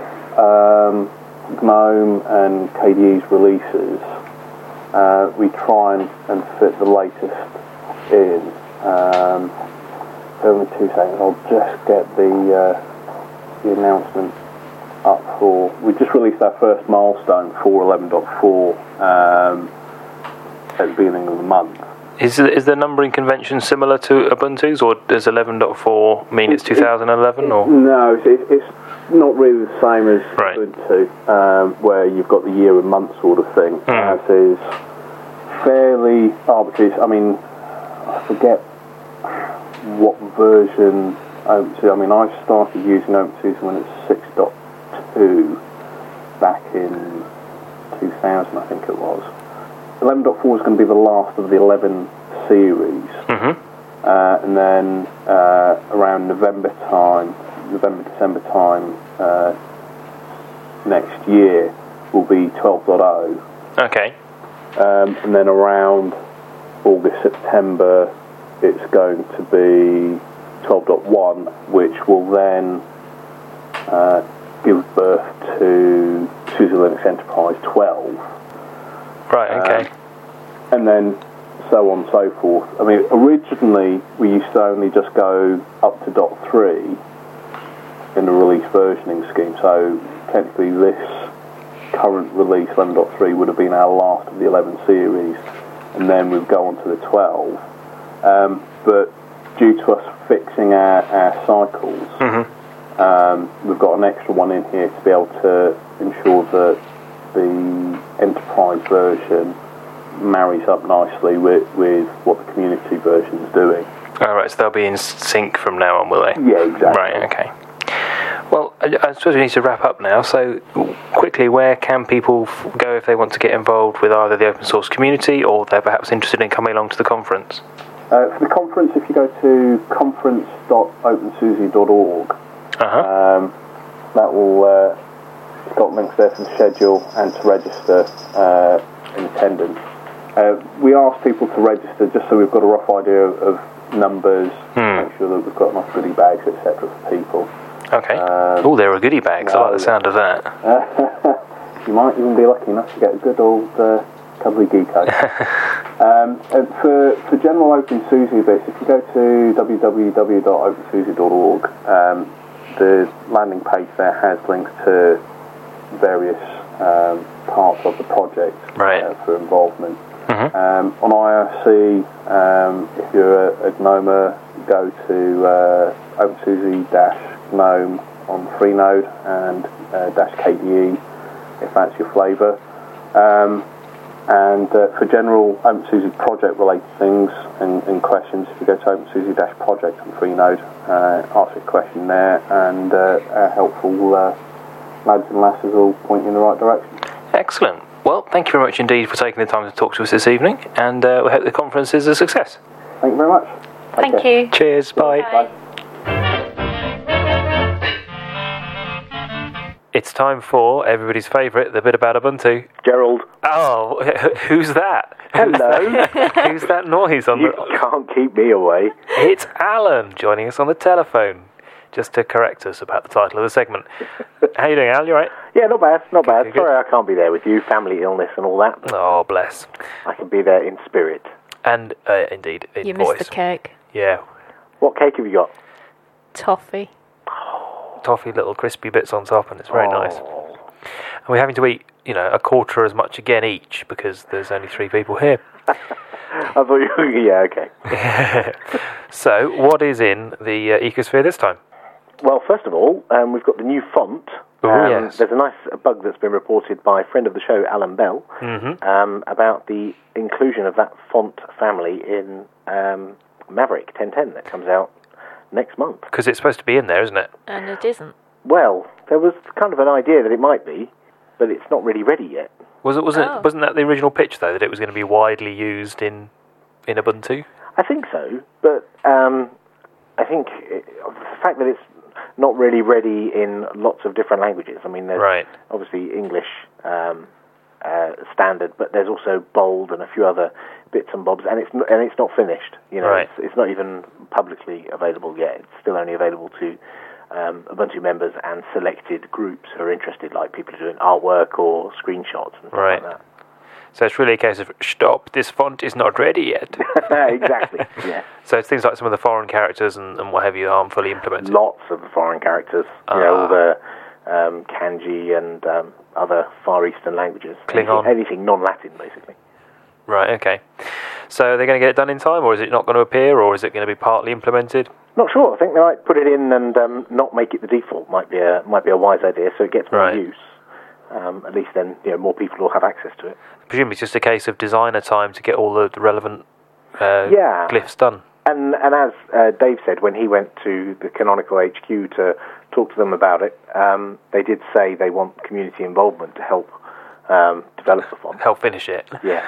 GNOME and KDE's releases, we try and fit the latest in. Only 2 seconds. I'll just get the announcement up for. We just released our first milestone for 11.4 at the beginning of the month. Is the numbering convention similar to Ubuntu's, or does 11.4 mean it's 2011? Or no, it's not really the same as right. Ubuntu, where you've got the year and month sort of thing. It is fairly arbitrary. I mean, I forget what version OpenSUSE. I mean, I started using OpenSUSE when it was 6.2 back in 2000, I think it was. 11.4 is going to be the last of the 11 series, and then around November-December time next year will be 12.0. Okay. And then around August-September it's going to be 12.1, which will then give birth to SUSE Linux Enterprise 12. Right, okay. And then so on and so forth. I mean, originally we used to only just go up to .3 in the release versioning scheme, so technically this current release 11.3 would have been our last of the 11 series, and then we'd go on to the 12. But due to us fixing our cycles, we've got an extra one in here to be able to ensure that the enterprise version marries up nicely with what the community version is doing. All right, so they'll be in sync from now on, will they? Yeah, exactly. Right, okay. Well, I suppose we need to wrap up now. So, quickly, where can people go if they want to get involved with either the open source community or they're perhaps interested in coming along to the conference? For the conference, if you go to conference.opensusi.org, that will it's got links there for the schedule and to register in attendance. We ask people to register just so we've got a rough idea of numbers, make sure that we've got enough goodie bags, etc. for people. Okay. There are goodie bags. I like the sound of that. You might even be lucky enough to get a good old cuddly geeko. For general OpenSUSE bits, if you go to www.opensusi.org, the landing page there has links to various parts of the project for involvement. On IRC, if you're a GNOMer, go to OpenSUSE-GNOME on Freenode and -KDE if that's your flavour. And for general OpenSUSE project-related things and questions, if you go to OpenSUSE-project on Freenode, ask a question there, and our helpful lads and lasses will point you in the right direction. Excellent. Well, thank you very much indeed for taking the time to talk to us this evening, and we hope the conference is a success. Thank you very much. Thank you. Cheers. Bye. Bye. It's time for everybody's favourite, the bit about Ubuntu. Gerald. Oh, who's that? Hello. Who's that noise on You can't keep me away. It's Alan joining us on the telephone, just to correct us about the title of the segment. How you doing, Al? You all right? Yeah, not bad, not bad. Good. Sorry I can't be there with you, family illness and all that. Oh, bless. I can be there in spirit. And indeed, in You voice. missed the cake. Yeah. What cake have you got? Toffee. Toffee little crispy bits on top, and it's very nice. And we're having to eat, a quarter as much again each because there's only 3 people here. I thought you were... Yeah, okay. So, what is in the ecosphere this time? Well, first of all, we've got the new font. Yes. There's a nice bug that's been reported by a friend of the show, Alan Bell, about the inclusion of that font family in Maverick 1010 that comes out next month. Because it's supposed to be in there, isn't it? And it isn't. Well, there was kind of an idea that it might be, but it's not really ready yet. Wasn't that the original pitch, though, that it was going to be widely used in Ubuntu? I think so, but I think the fact that it's not really ready in lots of different languages. I mean, there's obviously English standard, but there's also bold and a few other bits and bobs, and it's not finished. It's not even publicly available yet. It's still only available to Ubuntu members and selected groups who are interested, like people doing artwork or screenshots and stuff like that. So it's really a case of, stop, this font is not ready yet. Exactly, yeah. So it's things like some of the foreign characters and what have you aren't fully implemented. Lots of the foreign characters, all the kanji and other Far Eastern languages. Klingon. Anything non-Latin, basically. Right, okay. So are they going to get it done in time, or is it not going to appear, or is it going to be partly implemented? Not sure. I think they might put it in and not make it the default. Might be a wise idea, so it gets more use. At least then, more people will have access to it. Presumably, it's just a case of designer time to get all the relevant glyphs done. And as Dave said, when he went to the Canonical HQ to talk to them about it, they did say they want community involvement to help develop the font. Help finish it. Yeah.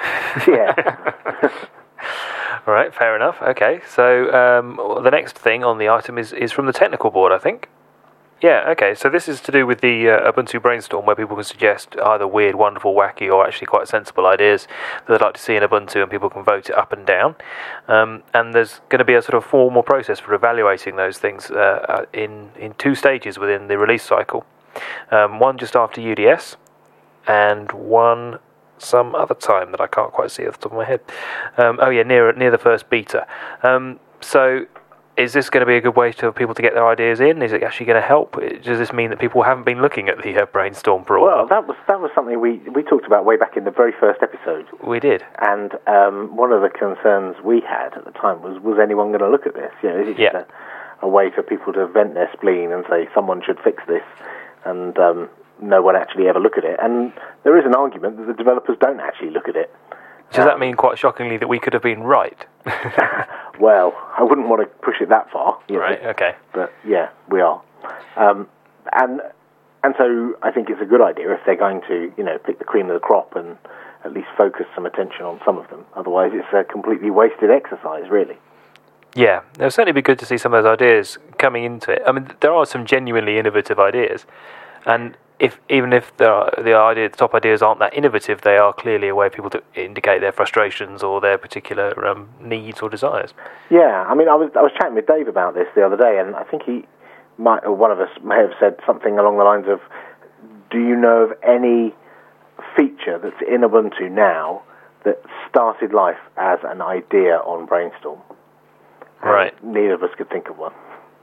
All right, fair enough. Okay, so the next thing on the item is from the technical board, I think. Yeah, okay, so this is to do with the Ubuntu Brainstorm, where people can suggest either weird, wonderful, wacky, or actually quite sensible ideas that they'd like to see in Ubuntu, and people can vote it up and down. And there's going to be a sort of formal process for evaluating those things in 2 stages within the release cycle. One just after UDS, and one some other time that I can't quite see off the top of my head. Near the first beta. So is this going to be a good way for people to get their ideas in? Is it actually going to help? Does this mean that people haven't been looking at the Brainstorm for a while? Well, that was something we talked about way back in the very first episode. We did. And one of the concerns we had at the time was anyone going to look at this? Is it just a way for people to vent their spleen and say someone should fix this, and no one actually ever look at it? And there is an argument that the developers don't actually look at it. Does that mean, quite shockingly, that we could have been right? Well, I wouldn't want to push it that far. Right, okay. But, yeah, we are. And so I think it's a good idea if they're going to, pick the cream of the crop and at least focus some attention on some of them. Otherwise, it's a completely wasted exercise, really. Yeah, it'll certainly be good to see some of those ideas coming into it. I mean, there are some genuinely innovative ideas, and even if the top ideas aren't that innovative, they are clearly a way for people to indicate their frustrations or their particular needs or desires. Yeah, I mean, I was chatting with Dave about this the other day, and I think one of us may have said something along the lines of, do you know of any feature that's in Ubuntu now that started life as an idea on Brainstorm? Right. Neither of us could think of one.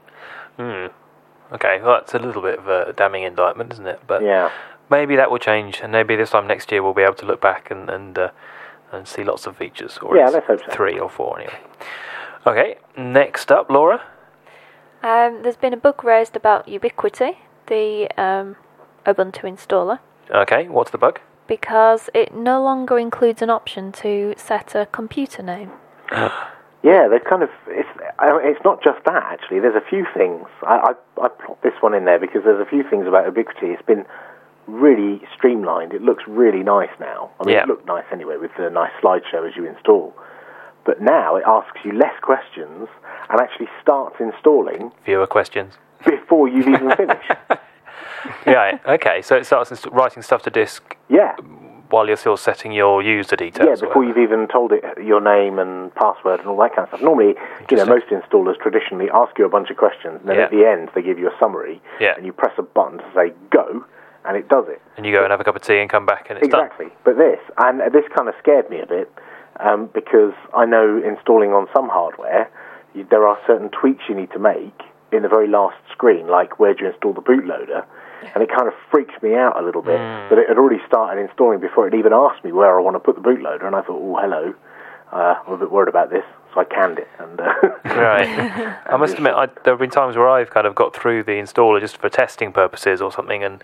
Okay, well, that's a little bit of a damning indictment, isn't it? But yeah. Maybe that will change, and maybe this time next year we'll be able to look back and see lots of features. Or let's hope so. 3 or 4 anyway. Okay, next up, Laura. There's been a bug raised about Ubiquity, the Ubuntu installer. Okay, what's the bug? Because it no longer includes an option to set a computer name. Yeah, they've it's not just that, actually. There's a few things. I plopped this one in there because there's a few things about Ubiquity. It's been really streamlined. It looks really nice now. I mean, It looked nice anyway with the nice slideshow as you install. But now it asks you less questions and actually starts installing... Fewer questions. ...before you've even finished. Yeah, okay. So it starts writing stuff to disk... Yeah. While you're still setting your user details. Yeah, before you've even told it your name and password and all that kind of stuff. Normally, most installers traditionally ask you a bunch of questions, and then at the end they give you a summary, and you press a button to say go, and it does it. And you go and have a cup of tea and come back and it's done. Exactly. But this kind of scared me a bit, because I know installing on some hardware, there are certain tweaks you need to make in the very last screen, like where do you install the bootloader. And it kind of freaked me out a little bit that it had already started installing before it even asked me where I want to put the bootloader. And I thought, oh, hello, I'm a bit worried about this. So I canned it. And Right. I must admit, there have been times where I've kind of got through the installer just for testing purposes or something, and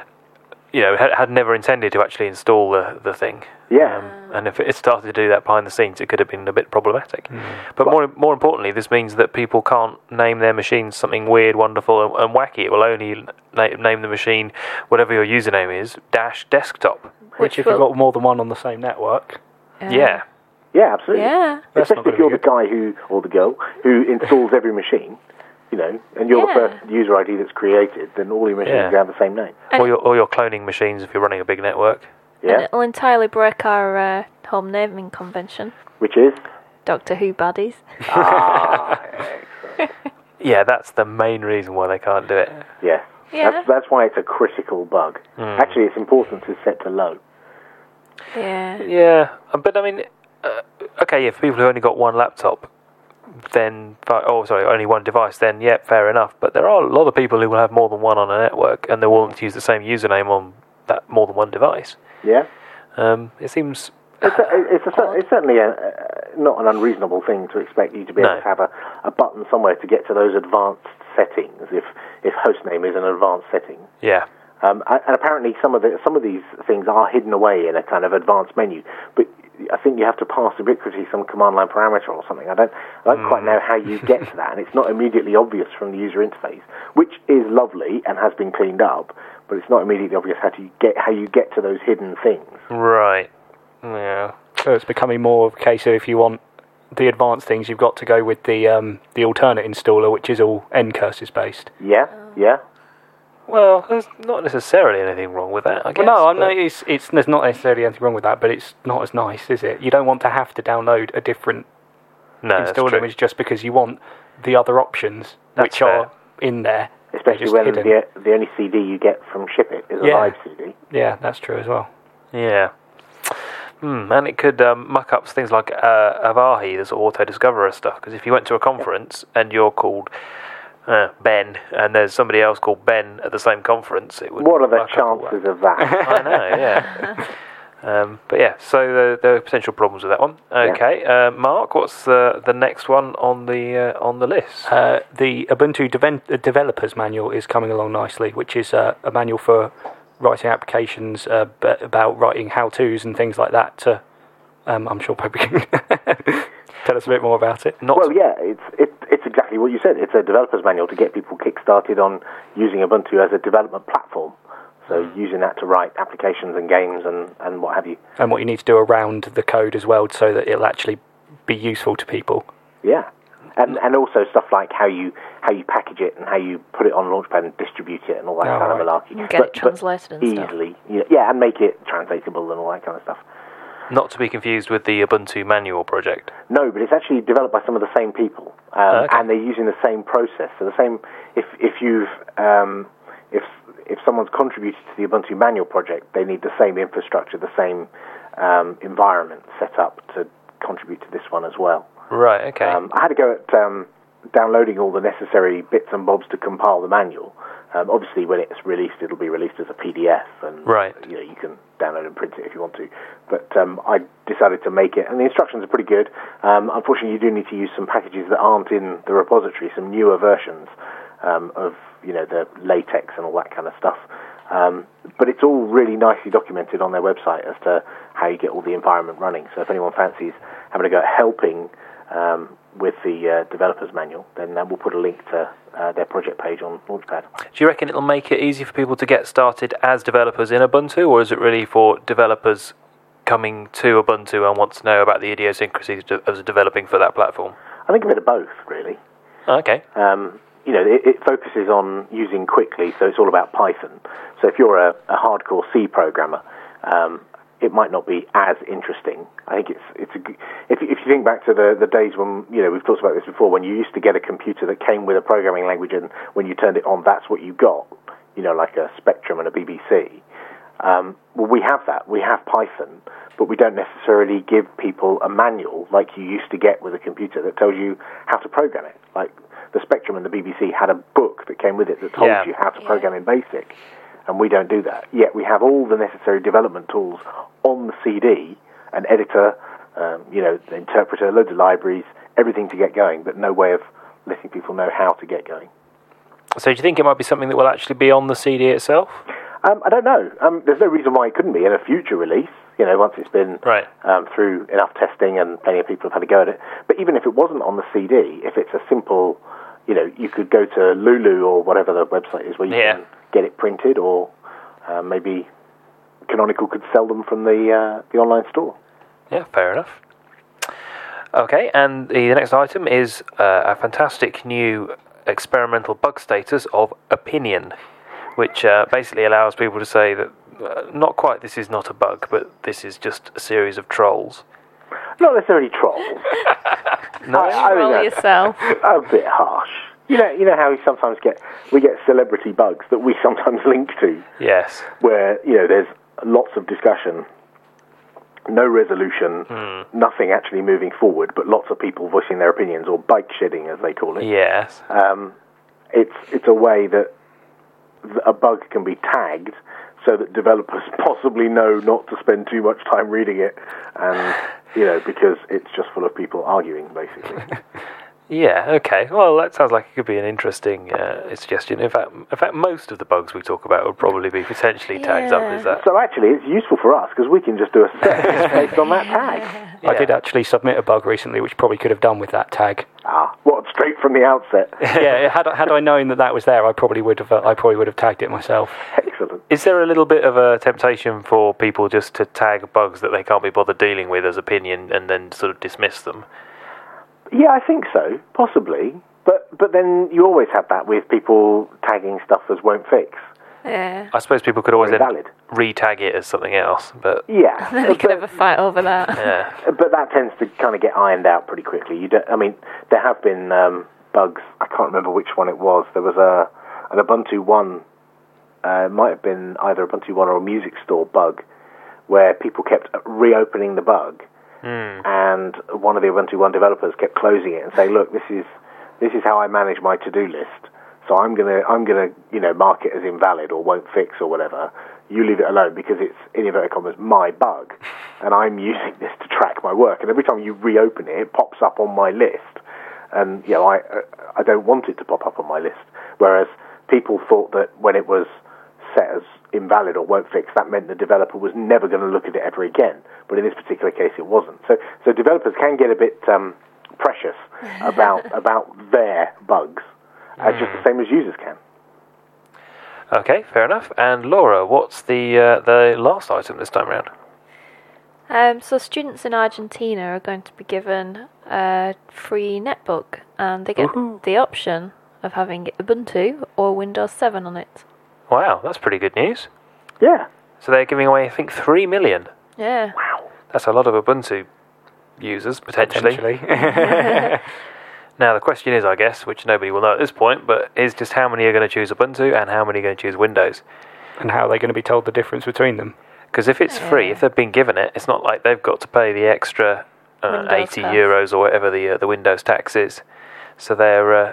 had never intended to actually install the thing. Yeah. And if it started to do that behind the scenes, it could have been a bit problematic. But more importantly, this means that people can't name their machines something weird, wonderful, and wacky. It will only name the machine whatever your username is --desktop. Which if you've got more than one on the same network. Yeah. Yeah, absolutely. Yeah. Especially if you're the guy or the girl who installs every machine. And you're the first user ID that's created, then all your machines have the same name. Or you're cloning machines if you're running a big network. Yeah. And it'll entirely break our home naming convention. Which is? Doctor Who baddies. Excellent. Yeah, that's the main reason why they can't do it. Yeah. That's why it's a critical bug. Actually, it's important to set to low. Yeah. Yeah, but I mean, for people who only got one laptop, then only one device, then fair enough. But there are a lot of people who will have more than one on a network, and they're willing to use the same username on that more than one device. Yeah. It seems. It's certainly not an unreasonable thing to expect you to be able to have a button somewhere to get to those advanced settings if hostname is an advanced setting. Yeah. And apparently some of these things are hidden away in a kind of advanced menu, but I think you have to pass Ubiquity some command line parameter or something. I don't quite know how you get to that, and it's not immediately obvious from the user interface, which is lovely and has been cleaned up, but it's not immediately obvious how you get to those hidden things. Right. Yeah. So it's becoming more of a case of if you want the advanced things, you've got to go with the alternate installer, which is all ncurses based. Yeah. Yeah. Well, there's not necessarily anything wrong with that, I guess. Well, no, there's not necessarily anything wrong with that, but it's not as nice, is it? You don't want to have to download a different installer image just because you want the other options which are in there. Especially when the only CD you get from Ship It is a live CD. Yeah, that's true as well. Yeah. And it could muck up things like Avahi, the sort of auto-discoverer stuff, because if you went to a conference and you're called Ben, and there's somebody else called Ben at the same conference, it would. What are the chances of that? I know, yeah. But yeah, so there are potential problems with that one. Okay, Mark, what's the next one on the list? The Ubuntu Developers Manual is coming along nicely, which is a manual for writing applications about writing how-tos and things like that. I'm sure Poppy can tell us a bit more about it. It's exactly what you said. It's a developer's manual to get people kick-started on using Ubuntu as a development platform. So using that to write applications and games and what have you. And what you need to do around the code as well, so that it'll actually be useful to people. Yeah. And also stuff like how you package it and how you put it on Launchpad and distribute it and all that kind of malarkey. You get it translated and easily, stuff. Yeah, and make it translatable and all that kind of stuff. Not to be confused with the Ubuntu Manual project. No, but it's actually developed by some of the same people, and they're using the same process. So the same, if someone's contributed to the Ubuntu Manual project, they need the same infrastructure, the same environment set up to contribute to this one as well. Right, okay. I had to go at downloading all the necessary bits and bobs to compile the manual. Obviously, when it's released, it'll be released as a PDF, and you can download and print it if you want to. But I decided to make it, and the instructions are pretty good. Unfortunately, you do need to use some packages that aren't in the repository, some newer versions of the latex and all that kind of stuff. But it's all really nicely documented on their website as to how you get all the environment running. So if anyone fancies having a go at helping with the developer's manual, then we'll put a link to their project page on Launchpad. Do you reckon it'll make it easy for people to get started as developers in Ubuntu, or is it really for developers coming to Ubuntu and want to know about the idiosyncrasies of developing for that platform? I think a bit of both, really. Okay. It focuses on using quickly, so it's all about Python. So if you're a hardcore C programmer, it might not be as interesting. I think if you think back to the days when, we've talked about this before, when you used to get a computer that came with a programming language, and when you turned it on, that's what you got, like a Spectrum and a BBC. Well, we have that. We have Python, but we don't necessarily give people a manual like you used to get with a computer that tells you how to program it. Like the Spectrum and the BBC had a book that came with it that told you how to program in BASIC, and we don't do that. Yet we have all the necessary development tools on the CD, an editor, the interpreter, loads of libraries, everything to get going, but no way of letting people know how to get going. So do you think it might be something that will actually be on the CD itself? I don't know. There's no reason why it couldn't be in a future release, once it's been through enough testing and plenty of people have had a go at it. But even if it wasn't on the CD, if it's a simple, you could go to Lulu or whatever the website is where you can get it printed, or maybe Canonical could sell them from the online store. Yeah, fair enough. Okay, and the next item is a fantastic new experimental bug status of opinion, which basically allows people to say that not quite this is not a bug, but this is just a series of trolls. Not necessarily trolls. No, troll yourself. A bit harsh. You know how we get celebrity bugs that we sometimes link to. Yes. Where there's lots of discussion, no resolution, nothing actually moving forward, but lots of people voicing their opinions, or bike shedding as they call it. Yes. It's a way that a bug can be tagged so that developers possibly know not to spend too much time reading it, and because it's just full of people arguing, basically. Yeah, okay. Well, that sounds like it could be an interesting suggestion. In fact, most of the bugs we talk about would probably be potentially tagged up as that. So actually, it's useful for us because we can just do a search based on that tag. Yeah. I did actually submit a bug recently, which probably could have done with that tag. What? Straight from the outset? Yeah. Had I known that was there, I probably would have tagged it myself. Excellent. Is there a little bit of a temptation for people just to tag bugs that they can't be bothered dealing with as opinion and then sort of dismiss them? Yeah, I think so, possibly. But then you always have that with people tagging stuff as won't fix. Yeah. I suppose people could always then re-tag it as something else, but yeah, then we could have a fight over that. Yeah. But that tends to kind of get ironed out pretty quickly. There have been bugs. I can't remember which one it was. There was an Ubuntu One. It might have been either Ubuntu One or a Music Store bug, where people kept reopening the bug, and one of the Ubuntu One developers kept closing it and saying, "Look, this is how I manage my to-do list. So I'm gonna mark it as invalid or won't fix or whatever. You leave it alone because it's, in inverted commas, my bug, and I'm using this to track my work. And every time you reopen it, it pops up on my list, and I don't want it to pop up on my list. Whereas people thought that when it was set as invalid or won't fix, that meant the developer was never going to look at it ever again. But in this particular case, it wasn't. So developers can get a bit precious about their bugs, just the same as users can. Okay, fair enough. And Laura, what's the last item this time around? So students in Argentina are going to be given a free netbook, and they get the option of having Ubuntu or Windows 7 on it. Wow, that's pretty good news. Yeah. So they're giving away, I think, 3 million. Yeah. Wow. That's a lot of Ubuntu users, potentially. Now, the question is, I guess, which nobody will know at this point, but is just how many are going to choose Ubuntu and how many are going to choose Windows? And how are they going to be told the difference between them? Because if it's free, if they've been given it, it's not like they've got to pay the extra 80 euros or whatever the Windows tax is. So they're,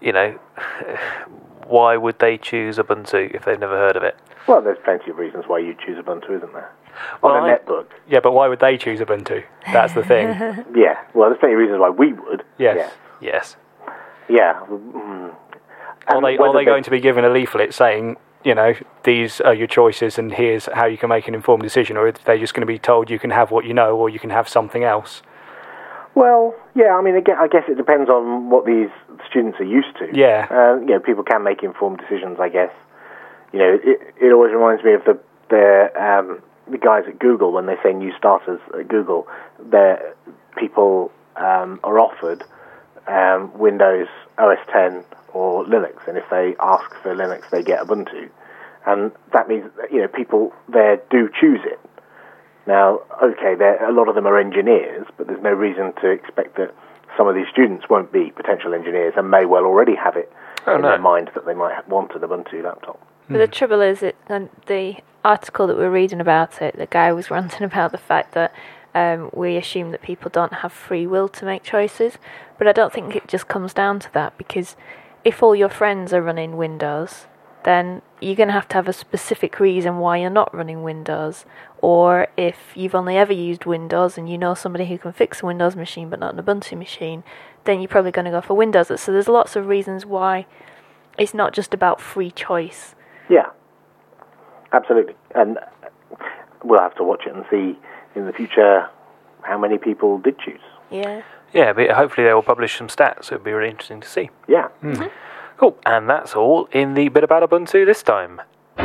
why would they choose Ubuntu if they've never heard of it? Well, there's plenty of reasons why you choose Ubuntu, isn't there? Well, On a netbook. Yeah, but why would they choose Ubuntu? That's the thing. Yeah, well, there's plenty of reasons why we would. Yes. Yes. Yeah. Are they going to be given a leaflet saying, these are your choices and here's how you can make an informed decision, or are they just going to be told you can have what you know or you can have something else? Well, yeah, I mean, again, I guess it depends on what these students are used to. Yeah. People can make informed decisions, I guess. It always reminds me of the guys at Google when they say new starters at Google. People are offered Windows, OS 10, or Linux, and if they ask for Linux, they get Ubuntu, and that means people there do choose it. Now, okay, a lot of them are engineers, but there's no reason to expect that some of these students won't be potential engineers and may well already have it in their mind that they might want an Ubuntu laptop. But the trouble is, the article that we're reading about it, the guy was ranting about the fact that we assume that people don't have free will to make choices, but I don't think it just comes down to that, because if all your friends are running Windows, then you're going to have a specific reason why you're not running Windows. Or if you've only ever used Windows and you know somebody who can fix a Windows machine but not an Ubuntu machine, then you're probably going to go for Windows. So there's lots of reasons why it's not just about free choice. Yeah, absolutely. And we'll have to watch it and see in the future how many people did choose. Yeah. Yeah, but hopefully they will publish some stats. It would be really interesting to see. Yeah. Mm-hmm. Cool. And that's all in the bit about Ubuntu this time.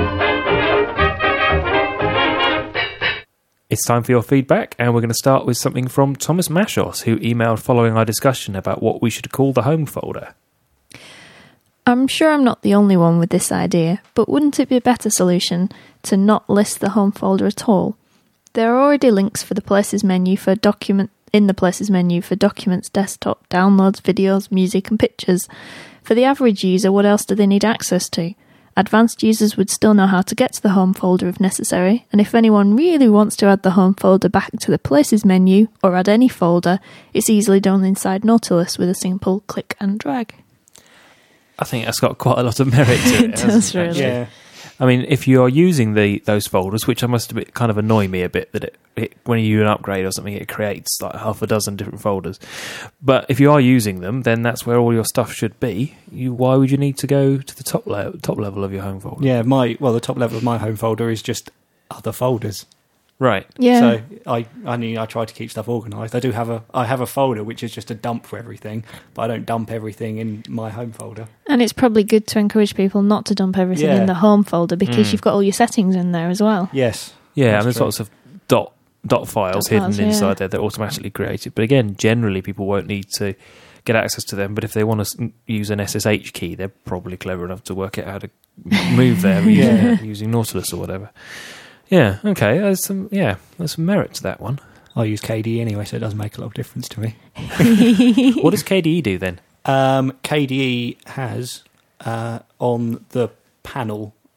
It's time for your feedback, and we're going to start with something from Thomas Mashos, who emailed following our discussion about what we should call the home folder. I'm sure I'm not the only one with this idea, but wouldn't it be a better solution to not list the home folder at all? There are already links for the Places menu for in the Places menu for documents, desktop, downloads, videos, music and pictures. For the average user, what else do they need access to? Advanced users would still know how to get to the home folder if necessary, and if anyone really wants to add the home folder back to the Places menu, or add any folder, it's easily done inside Nautilus with a simple click and drag. I think that's got quite a lot of merit to it. It does, really. Yeah. I mean, if you are using those folders, which I must admit kind of annoy me a bit, that it when you do an upgrade or something, it creates like half a dozen different folders. But if you are using them, then that's where all your stuff should be. Why would you need to go to the top level of your home folder? Yeah, the top level of my home folder is just other folders. Right. Yeah. So I try to keep stuff organised. I have a folder which is just a dump for everything, but I don't dump everything in my home folder. And it's probably good to encourage people not to dump everything in the home folder, because you've got all your settings in there as well. Yes. Yeah, and there's lots of dot files hidden inside there that are automatically created. But again, generally people won't need to get access to them, but if they want to use an SSH key, they're probably clever enough to work out how to move there using Nautilus or whatever. Yeah, okay, there's some merit to that one. I use KDE anyway, so it doesn't make a lot of difference to me. What does KDE do then? KDE has on the panel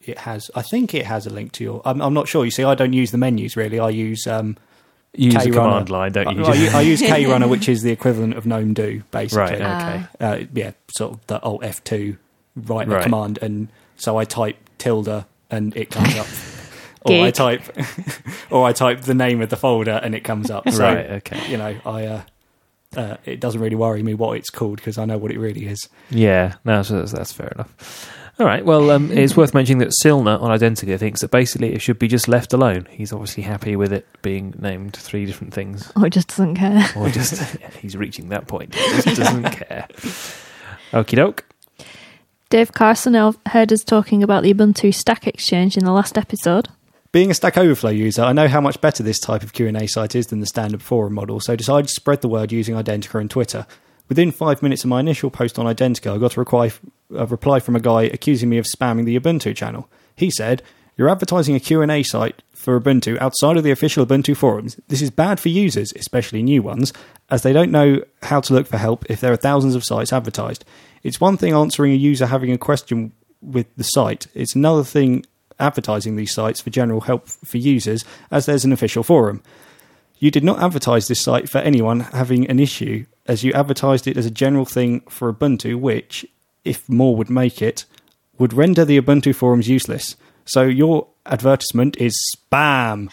it has. I think it has a link to your. I'm not sure. You see, I don't use the menus really. I use. You use a command line, don't you? I use KRunner, which is the equivalent of GNOME Do, basically. Right. Okay. Sort of the Alt F2 write a command, and so I type tilde and it comes up. Or I type the name of the folder and it comes up. So, right. Okay. You know, it doesn't really worry me what it's called because I know what it really is. Yeah. No, that's fair enough. All right. Well, it's worth mentioning that Silner on Identica thinks that basically it should be just left alone. He's obviously happy with it being named 3 different things. Or just doesn't care. Or just he's reaching that point. He just doesn't care. Okie doke. Dave Carson heard us talking about the Ubuntu Stack Exchange in the last episode. Being a Stack Overflow user, I know how much better this type of Q&A site is than the standard forum model, so decided to spread the word using Identica and Twitter. Within 5 minutes of my initial post on Identica, I got a reply from a guy accusing me of spamming the Ubuntu channel. He said, "You're advertising a Q&A site for Ubuntu outside of the official Ubuntu forums. This is bad for users, especially new ones, as they don't know how to look for help if there are thousands of sites advertised. It's one thing answering a user having a question with the site. It's another thing advertising these sites for general help for users, as there's an official forum. You did not advertise this site for anyone having an issue, as you advertised it as a general thing for Ubuntu, which, if more would make it, would render the Ubuntu forums useless. So your advertisement is spam."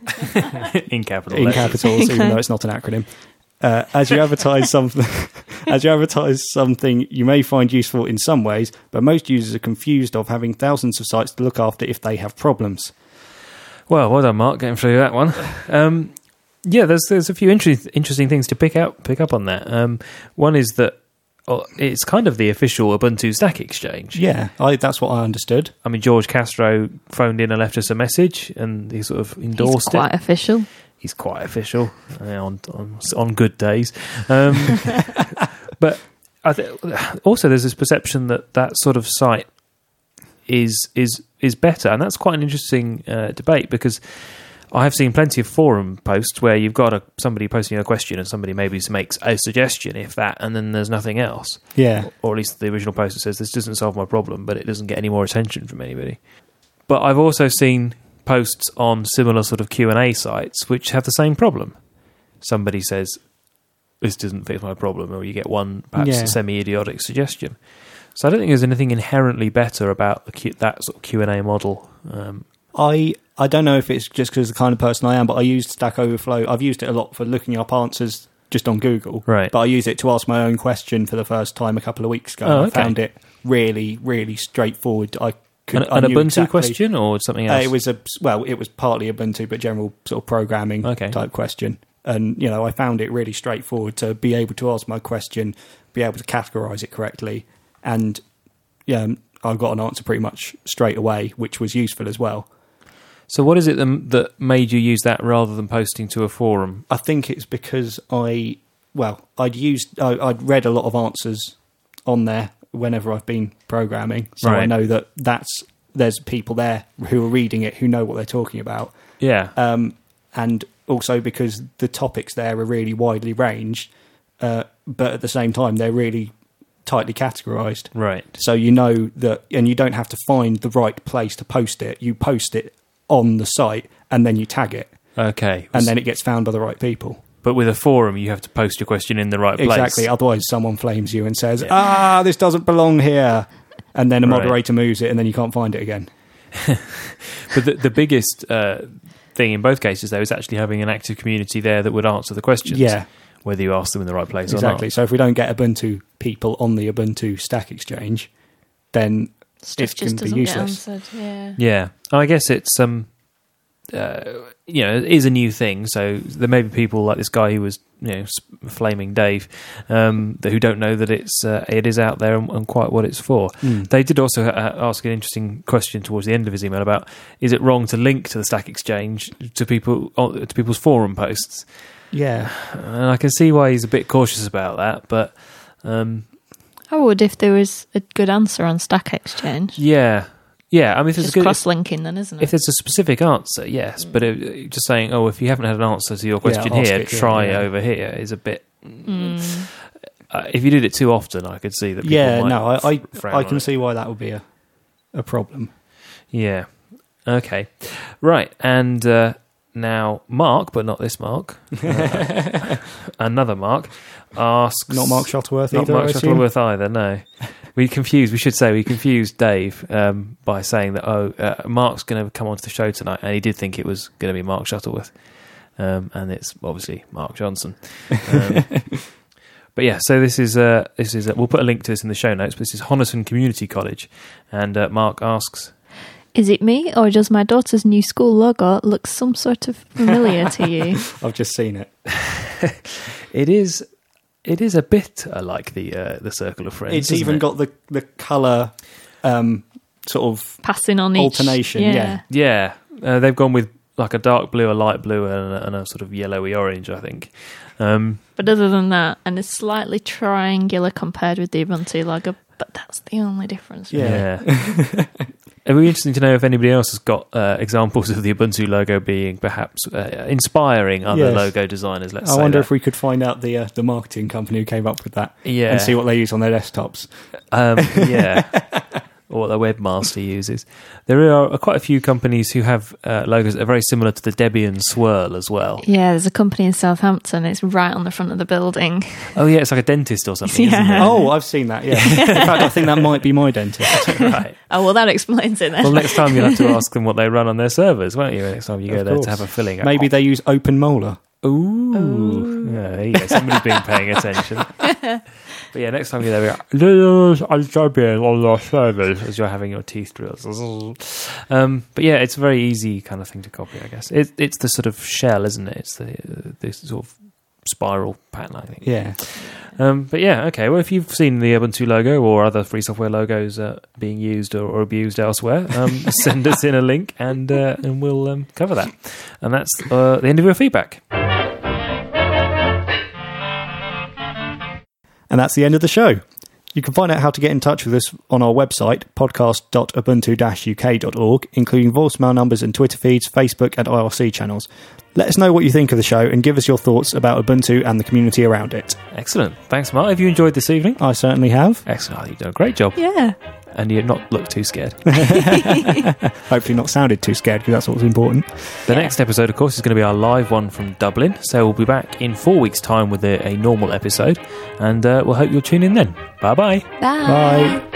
In capitals. In capitals, even though it's not an acronym. As you advertise something you may find useful in some ways, but most users are confused of having thousands of sites to look after if they have problems. Well done, Mark, getting through that one. Yeah, there's a few interesting things to pick up on that. One is that it's kind of the official Ubuntu Stack Exchange. Yeah, that's what I understood. I mean, George Castro phoned in and left us a message, and he sort of endorsed He's quite official. He's quite official on good days. But also there's this perception that sort of site is better, and that's quite an interesting debate, because I have seen plenty of forum posts where you've got somebody posting a question and somebody maybe makes a suggestion, if that, and then there's nothing else. Yeah. Or at least the original poster says, this doesn't solve my problem, but it doesn't get any more attention from anybody. But I've also seen posts on similar sort of Q&A sites which have the same problem. Somebody says, this doesn't fix my problem, or you get one perhaps semi-idiotic suggestion. So I don't think there's anything inherently better about that sort of Q&A model. I don't know if it's just because of the kind of person I am, but I used Stack Overflow. I've used it a lot for looking up answers just on Google. Right. But I used it to ask my own question for the first time a couple of weeks ago. Oh, okay. I found it really, really straightforward. An Ubuntu question or something else? It was partly Ubuntu, but general sort of programming type question. And, you know, I found it really straightforward to be able to ask my question, be able to categorize it correctly. And, I got an answer pretty much straight away, which was useful as well. So what is it that made you use that rather than posting to a forum? I think it's because I'd read a lot of answers on there whenever I've been programming. So I know that there's people there who are reading it who know what they're talking about. Yeah. And also because the topics there are really widely ranged, but at the same time they're really tightly categorized. Right. So you know that, and you don't have to find the right place to post it. You post it on the site and then you tag it. Okay. And then it gets found by the right people. But with a forum, you have to post your question in the right place. Exactly. Otherwise, someone flames you and says, this doesn't belong here. And then a moderator moves it and then you can't find it again. But the biggest thing in both cases, though, is actually having an active community there that would answer the questions. Yeah. Whether you ask them in the right place or not. Exactly. So if we don't get Ubuntu people on the Ubuntu Stack Exchange, then it can be useless. Yeah. I guess it's it is a new thing. So there may be people like this guy who was, flaming Dave, who don't know that it is out there and quite what it's for. They did also ask an interesting question towards the end of his email about, is it wrong to link to the Stack Exchange to people's forum posts? Yeah. And I can see why he's a bit cautious about that, but I would if there was a good answer on Stack Exchange. Yeah. I mean, if there's cross-linking, then, isn't it? If there's a specific answer, yes. But just saying, if you haven't had an answer to your question here, try over here is a bit. If you did it too often, I could see that. People might I can see why that would be a problem. Yeah. Okay. Right. And now Mark, but not this Mark, another Mark, asks... Not Mark Shuttleworth Not either, Mark I assume? Shuttleworth either, no. We confused Dave by saying that, Mark's going to come onto the show tonight, and he did think it was going to be Mark Shuttleworth. And it's obviously Mark Johnson. But yeah, so this is we'll put a link to this in the show notes, but this is Honiton Community College. And Mark asks... Is it me, or does my daughter's new school logo look some sort of familiar to you? I've just seen it. It is a bit like the Circle of Friends. It's even got the colour sort of Passing on alternation. each. Yeah. Yeah, they've gone with like a dark blue, a light blue, and a sort of yellowy orange, I think. But other than that, and it's slightly triangular compared with the Ubuntu logo, but that's the only difference. Yeah. It would be interesting to know if anybody else has got examples of the Ubuntu logo being perhaps inspiring other logo designers. Let's say I wonder that. if we could find out the marketing company who came up with that, Yeah. and see what they use on their desktops. Yeah. Or what the webmaster uses. There are quite a few companies who have logos that are very similar to the Debian swirl as well. Yeah, there's a company in Southampton. It's right on the front of the building. Oh yeah, it's like a dentist or something, isn't it? Oh, I've seen that, yeah. In fact, I think that might be my dentist. Right. Oh, well, that explains it then. Well, next time you'll have to ask them what they run on their servers, won't you? Next time you go Of there course. to have a filling. Maybe they use Open Molar. Ooh. Yeah, there you go. Somebody's been paying attention. But yeah, next time you're there, use Debian on your servers as you're having your teeth drilled. But yeah, it's a very easy kind of thing to copy, I guess. It's the sort of shell, isn't it? It's the sort of spiral pattern, I think. Yeah. But yeah, okay. Well, if you've seen the Ubuntu logo or other free software logos being used or abused elsewhere, send us in a link and we'll cover that. And that's the end of your feedback. And that's the end of the show. You can find out how to get in touch with us on our website, podcast.ubuntu-uk.org, including voicemail numbers and Twitter feeds, Facebook and IRC channels. Let us know what you think of the show and give us your thoughts about Ubuntu and the community around it. Excellent. Thanks, Mark. Have you enjoyed this evening? I certainly have. Excellent. I think you've done a great job. Yeah. And you've not looked too scared. Hopefully not sounded too scared, because that's what's important. The next episode, of course, is going to be our live one from Dublin. So we'll be back in 4 weeks' time with a normal episode. And we'll hope you'll tune in then. Bye-bye. Bye. Bye.